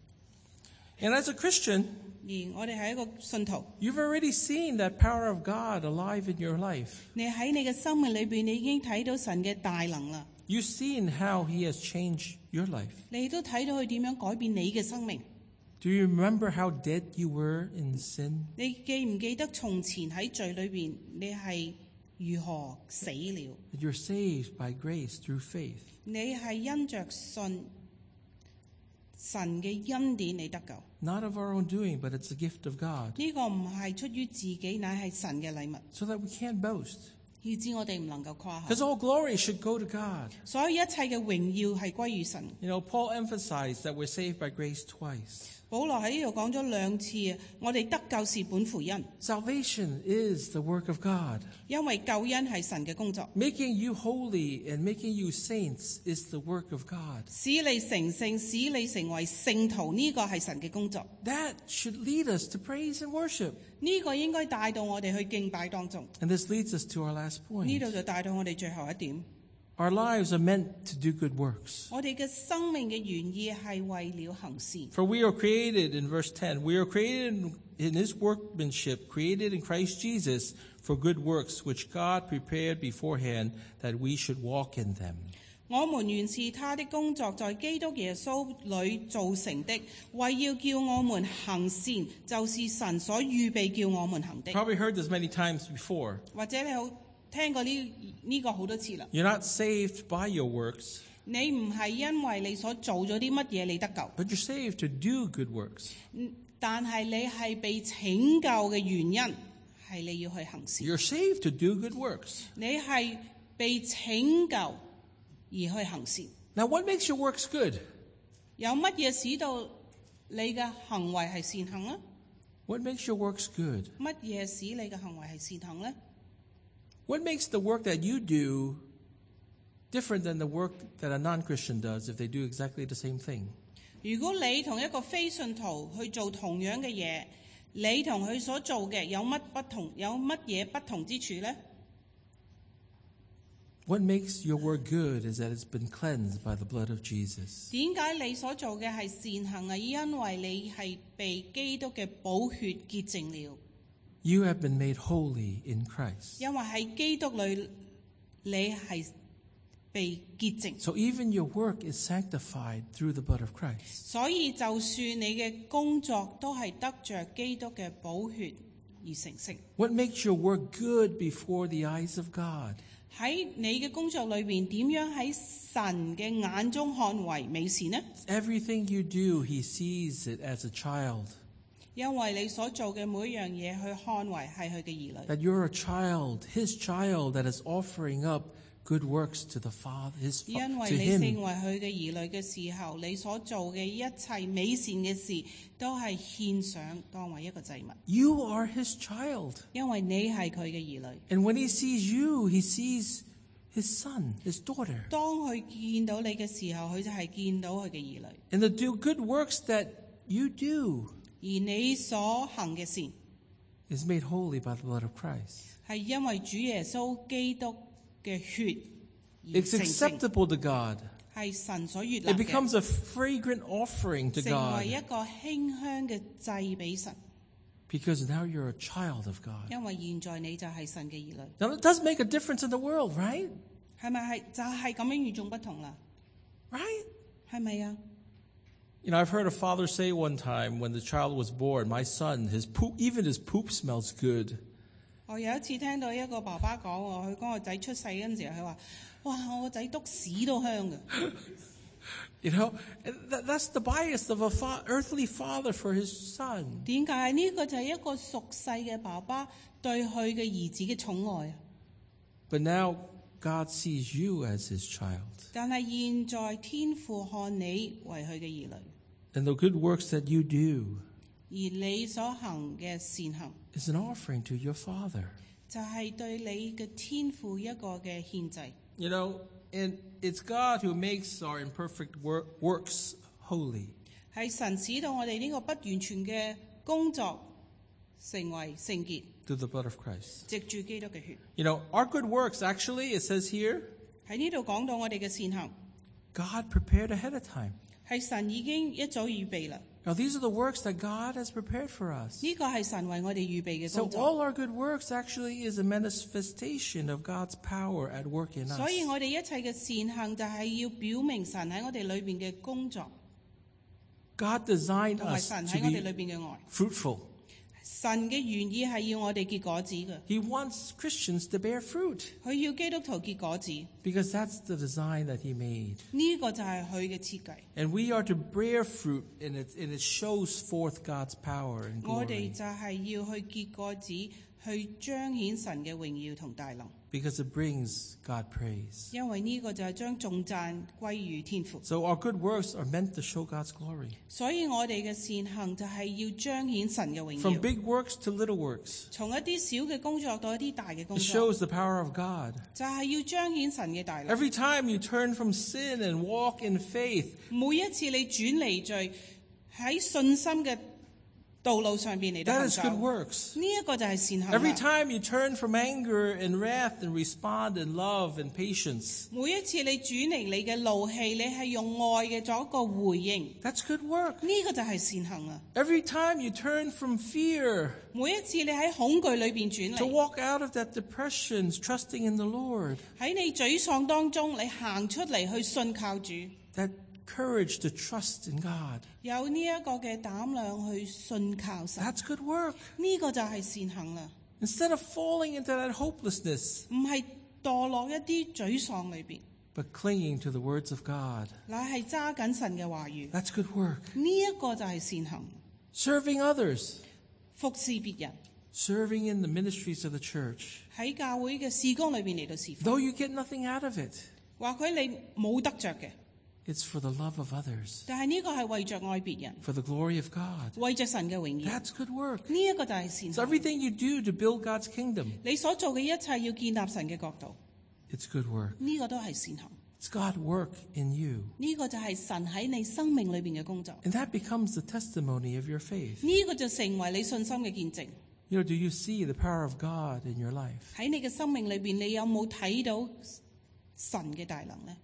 Speaker 1: And as a Christian,
Speaker 2: 而我哋係一個信徒，
Speaker 1: you've already seen that power of God alive in your life.
Speaker 2: 你喺你嘅生命裏邊，你已經睇到神嘅大能啦。
Speaker 1: You've seen how he has changed your life.
Speaker 2: 你都睇到佢點樣改變你嘅生命。
Speaker 1: Do you remember how dead you were in sin?
Speaker 2: 你記唔記得從前喺罪裏邊，你係如何死了？
Speaker 1: That you're saved by grace through faith.
Speaker 2: 你係因着信神嘅恩典，你得救。
Speaker 1: Not of our own doing, but it's a gift of God.
Speaker 2: 呢個唔係出於自己，乃係神嘅禮物，
Speaker 1: So that we can't boast.
Speaker 2: 以致我哋唔能夠誇
Speaker 1: Because
Speaker 2: 口。
Speaker 1: all glory should go to God.
Speaker 2: 所以一切嘅榮耀係歸於神。
Speaker 1: You know, Paul emphasized that we're saved by grace twice.
Speaker 2: 保羅喺呢度講咗兩次啊，我哋得救是本乎恩，
Speaker 1: Salvation is the work of God.
Speaker 2: 因為救恩係神嘅工作，
Speaker 1: Making you holy and making you saints is the work of God.
Speaker 2: 使你成聖，使你成為聖徒，呢個係神嘅工作。
Speaker 1: That should lead us to praise and worship.
Speaker 2: 呢個應該帶到我哋去敬拜當中。
Speaker 1: And this leads us to our last
Speaker 2: 呢度
Speaker 1: point.
Speaker 2: 就帶到我哋最後一點，
Speaker 1: Our lives are meant to do good works.
Speaker 2: 我哋嘅生命嘅原意係為了行善。
Speaker 1: For we are created, in verse ten, we are created in, in his workmanship, created in Christ Jesus for good works, which God prepared beforehand that we should walk in them.
Speaker 2: 我們原是他的工作，在基督耶穌裏造成的，為要叫我們行善，就是神所預備叫我們行的。
Speaker 1: Probably heard this many times before.
Speaker 2: 或者你好聽過呢呢個好多次啦。
Speaker 1: You're not saved by your works,
Speaker 2: 你唔係因為你所做咗啲乜嘢你得救，
Speaker 1: but you're saved to do good works.
Speaker 2: 但係你係被拯救嘅原因係你要去行善。
Speaker 1: You're saved to do good works.
Speaker 2: 你係被拯救而去行善。
Speaker 1: Now, what makes your works good?
Speaker 2: 有乜嘢使到你嘅行為係善行呢？
Speaker 1: What makes your works good?
Speaker 2: 乜嘢使你嘅行為係善行呢？
Speaker 1: What makes the work that you do different than the work that a non-Christian does if they do exactly the same thing?
Speaker 2: 如果你同一個非信徒去做同樣嘅嘢，你同佢所做嘅有乜不同？有乜嘢不同之處呢？
Speaker 1: What makes your work good is that it's been cleansed by the blood of Jesus.
Speaker 2: 點解你所做嘅係善行啊？因為你係被基督嘅寶血潔淨了。
Speaker 1: You have been made holy in Christ.
Speaker 2: 因為喺基督裏，你係被潔淨。
Speaker 1: So even your work is sanctified through the blood of Christ.
Speaker 2: 所以就算你嘅工作都係得着基督嘅寶血而成聖。
Speaker 1: What makes your work good before the eyes of God?
Speaker 2: 喺你嘅工作裏邊，點樣喺神嘅眼中看為美善呢？
Speaker 1: Everything you do, he sees it as a child.
Speaker 2: 因為你所做嘅每一樣嘢，去看為係佢嘅兒女。
Speaker 1: That you're a child, his child that is offering up good works to the Father, his fa-
Speaker 2: 因
Speaker 1: to
Speaker 2: 為你成
Speaker 1: him.
Speaker 2: 為佢嘅兒女嘅時候，你所做嘅一切美善嘅事，都係獻上當為一個祭物。
Speaker 1: You are his child.
Speaker 2: 因為你係佢嘅兒女。
Speaker 1: And when he sees you, he sees his son, his daughter.
Speaker 2: 當佢見到你嘅時候，佢就係見到佢嘅兒女。
Speaker 1: And the do good works that you do
Speaker 2: 而你所行嘅善，
Speaker 1: is made holy by the blood of Christ.
Speaker 2: 係因為主耶穌基督嘅血而
Speaker 1: It's
Speaker 2: 成聖，
Speaker 1: acceptable to God.
Speaker 2: 係神所悅
Speaker 1: It
Speaker 2: 納嘅，
Speaker 1: becomes a fragrant offering to
Speaker 2: 成
Speaker 1: God
Speaker 2: 為一個馨香嘅祭俾神。
Speaker 1: because now you're a child of God.
Speaker 2: 因為現在你就係神嘅兒女，
Speaker 1: Now, it does make a difference in the world, right?
Speaker 2: 係咪係就係咁樣與眾不同啦？
Speaker 1: Right?
Speaker 2: 係咪啊？
Speaker 1: You know, I've heard a father say one time when the child was born, my son, his poop, even his poop smells good.
Speaker 2: 我有一次聽到一個爸爸講喎，佢講個仔出世嗰陣時候，佢話：哇，我個仔篤屎都香嘅。
Speaker 1: You know, and that, that's the bias of a fa- earthly father for his son.
Speaker 2: 點解呢個就係一個屬世嘅爸爸對佢嘅兒子嘅寵愛啊？
Speaker 1: But now God sees you as his child.
Speaker 2: 但係現在天父看你為佢嘅兒女，
Speaker 1: And the good works that you do,
Speaker 2: 而你所行嘅善行
Speaker 1: is an offering to your Father.
Speaker 2: 就係對你嘅天父一個嘅獻祭。
Speaker 1: You know, and it's God who makes our imperfect wor- works holy.
Speaker 2: 係神使到我哋呢個不完全嘅工作成為聖潔，
Speaker 1: Through the blood of Christ.
Speaker 2: 藉住基督嘅血。
Speaker 1: You know, our good works, actually, it says here,
Speaker 2: 喺呢度講到我哋嘅善行，
Speaker 1: God prepared ahead of time.
Speaker 2: 係神已經一早預備啦。
Speaker 1: Now, these are the works that God has prepared for us.
Speaker 2: 呢個係神為我哋預備嘅
Speaker 1: So
Speaker 2: 工作。
Speaker 1: all our good works actually is a manifestation of God's power at work in us.
Speaker 2: 所以我哋一切嘅善行就係要表明神喺我哋裏邊嘅工作，
Speaker 1: God designed
Speaker 2: 同埋
Speaker 1: us
Speaker 2: 神
Speaker 1: to
Speaker 2: 喺我哋裏
Speaker 1: be
Speaker 2: 邊嘅愛。
Speaker 1: fruitful.
Speaker 2: 神嘅原意係要我哋結果子嘅，
Speaker 1: He wants Christians to bear fruit
Speaker 2: 佢要基督徒結果子，呢、
Speaker 1: because that's the design that He made.
Speaker 2: 個就係佢嘅設計。
Speaker 1: And we are to bear fruit, and it, and it shows forth God's power and
Speaker 2: 我哋
Speaker 1: glory
Speaker 2: 就係要去結果子，去彰顯神嘅榮耀同大能，
Speaker 1: because it brings God praise.
Speaker 2: 因為呢個就係將頌讚歸於天父。
Speaker 1: So our good works are meant to show God's glory.
Speaker 2: 所以我哋嘅善行就係要彰顯神嘅榮
Speaker 1: From
Speaker 2: 耀，
Speaker 1: big works to little works,
Speaker 2: 從一啲小嘅工作到一啲大嘅工
Speaker 1: it
Speaker 2: 作，
Speaker 1: shows the power of God.
Speaker 2: 就係要彰顯神嘅大能。
Speaker 1: Every time you turn from sin and walk in faith,
Speaker 2: 每一次你轉離罪，喺信心嘅道路上邊嚟到
Speaker 1: that
Speaker 2: 行
Speaker 1: is
Speaker 2: 走，
Speaker 1: good works.
Speaker 2: 呢一個就係善行
Speaker 1: Every
Speaker 2: 啦。
Speaker 1: time you turn from anger and wrath and respond in love and patience,
Speaker 2: 每一次你轉離你嘅怒氣，你係用愛嘅作一個回應，
Speaker 1: that's good work.
Speaker 2: 呢、個就係善行啦。
Speaker 1: Every time you turn from fear
Speaker 2: 每一次你喺恐懼裏邊轉
Speaker 1: to
Speaker 2: 離，
Speaker 1: walk out of that depression, trusting in the Lord,
Speaker 2: 喺你沮喪當中，你行出嚟去信靠主，
Speaker 1: that courage to trust in God,
Speaker 2: 有呢一個嘅膽量去信靠神，
Speaker 1: that's good work.
Speaker 2: 呢、個就係善行啦。
Speaker 1: Instead of falling into that hopelessness,
Speaker 2: 唔係墮落一啲沮喪裏邊，
Speaker 1: but clinging to the words of God,
Speaker 2: 乃係揸緊神嘅話語，
Speaker 1: that's good work.
Speaker 2: 呢、一個就係善行。
Speaker 1: Serving others,
Speaker 2: 服侍別人，
Speaker 1: serving in the ministries of the church,
Speaker 2: 喺教會嘅事工裏邊嚟到侍奉，
Speaker 1: though you get nothing out of it,
Speaker 2: 或許你冇得着嘅，
Speaker 1: it's for the love of others,
Speaker 2: 但係呢個係為着愛別人，
Speaker 1: for the glory of God.
Speaker 2: 為着神嘅榮耀，
Speaker 1: That's good work.
Speaker 2: 呢一個就係善
Speaker 1: So
Speaker 2: 行。
Speaker 1: everything you do to build God's kingdom,
Speaker 2: 你所做嘅一切要建立神嘅國度，
Speaker 1: it's good work.
Speaker 2: 呢個都係善行。
Speaker 1: It's God work in you.
Speaker 2: 呢個就係神喺你生命裏邊嘅工作，
Speaker 1: And that becomes the testimony of your faith.
Speaker 2: 呢個就成為你信心嘅見證。
Speaker 1: You know, do you see the power of God in your life?
Speaker 2: 喺你嘅生命裏邊，你有冇睇到神嘅大能呢？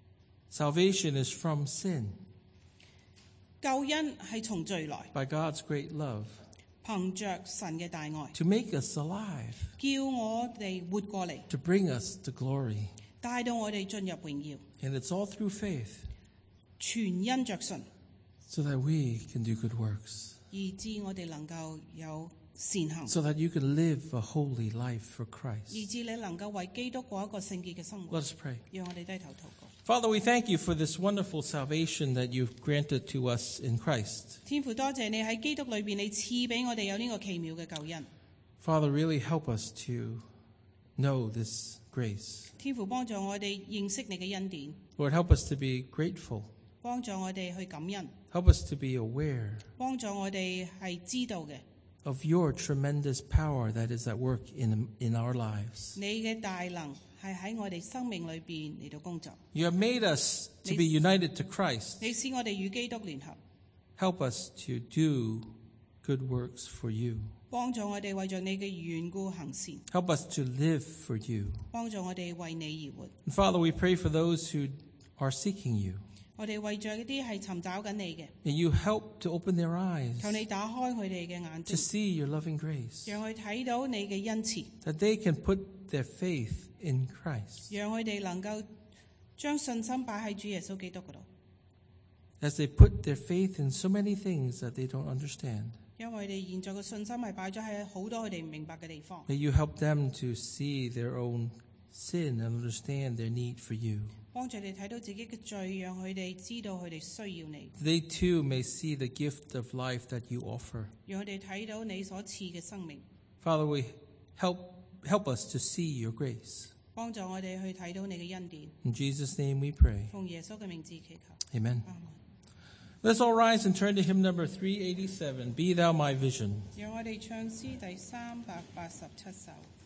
Speaker 1: Salvation is from sin
Speaker 2: 救恩係從罪來，
Speaker 1: by God's great love
Speaker 2: 憑着神嘅大愛，
Speaker 1: to make us alive,
Speaker 2: 叫我哋活過嚟，
Speaker 1: to bring us to glory.
Speaker 2: 帶到我哋進入榮耀，
Speaker 1: And it's all through faith
Speaker 2: 全因着信，
Speaker 1: so that we can do good works,
Speaker 2: 以致我哋能夠有善行，
Speaker 1: so that you can live a holy life for
Speaker 2: 以
Speaker 1: Christ.
Speaker 2: 致你能夠為基督過一個聖潔嘅生活。
Speaker 1: Let us pray.
Speaker 2: 讓我哋低頭禱告。
Speaker 1: Father, we thank you for this wonderful salvation that you've granted to us in Christ.
Speaker 2: 天父，多謝你喺基督裏邊，你賜俾我哋有呢個奇妙嘅救恩。
Speaker 1: Father, really help us to know this grace.
Speaker 2: 天父，幫助我哋認識你嘅恩典，
Speaker 1: Lord, help us to be grateful.
Speaker 2: 幫助我哋去感恩，
Speaker 1: Help us to be aware
Speaker 2: 幫助我哋係知道嘅
Speaker 1: of your tremendous power that is at work in, in our lives.
Speaker 2: 你嘅大能係喺我哋生命裏邊嚟到工作。
Speaker 1: You have made us to be united to Christ.
Speaker 2: 你使我哋與基督聯合，
Speaker 1: Help us to do good works for you.
Speaker 2: 幫助我哋為着你嘅緣故行善，
Speaker 1: Help us to live for you.
Speaker 2: 幫助我哋為你而活。
Speaker 1: And Father, we pray for those who are seeking you.
Speaker 2: 我哋為着一啲係尋找緊你嘅，
Speaker 1: And you help to open their eyes
Speaker 2: 求你打開佢哋嘅眼
Speaker 1: to
Speaker 2: 睛，
Speaker 1: see your loving grace,
Speaker 2: 讓佢睇到你嘅恩慈，
Speaker 1: that they can put their faith in Christ.
Speaker 2: 讓佢哋能夠將信心擺喺主耶穌基督嗰度，
Speaker 1: As they put their faith in so many things that they don't understand,
Speaker 2: 因為佢哋現在嘅信心係擺咗喺好多佢哋唔明白嘅地方。
Speaker 1: may you help them to see their own sin and understand their need for you.
Speaker 2: 幫助你睇到自己嘅罪，讓佢哋知道佢哋需要你，
Speaker 1: They too may see the gift of life that you offer.
Speaker 2: 讓佢哋睇到你所賜嘅生命，
Speaker 1: Father, we help help us to see your grace.
Speaker 2: 幫助我哋去睇到你嘅恩典。
Speaker 1: In Jesus' name we pray.
Speaker 2: 奉耶穌嘅名字祈求，
Speaker 1: Amen.
Speaker 2: 阿門。
Speaker 1: Let's all rise and turn to hymn number three eighty-seven, Be Thou My Vision.
Speaker 2: 讓我哋唱詩第三百八十七首。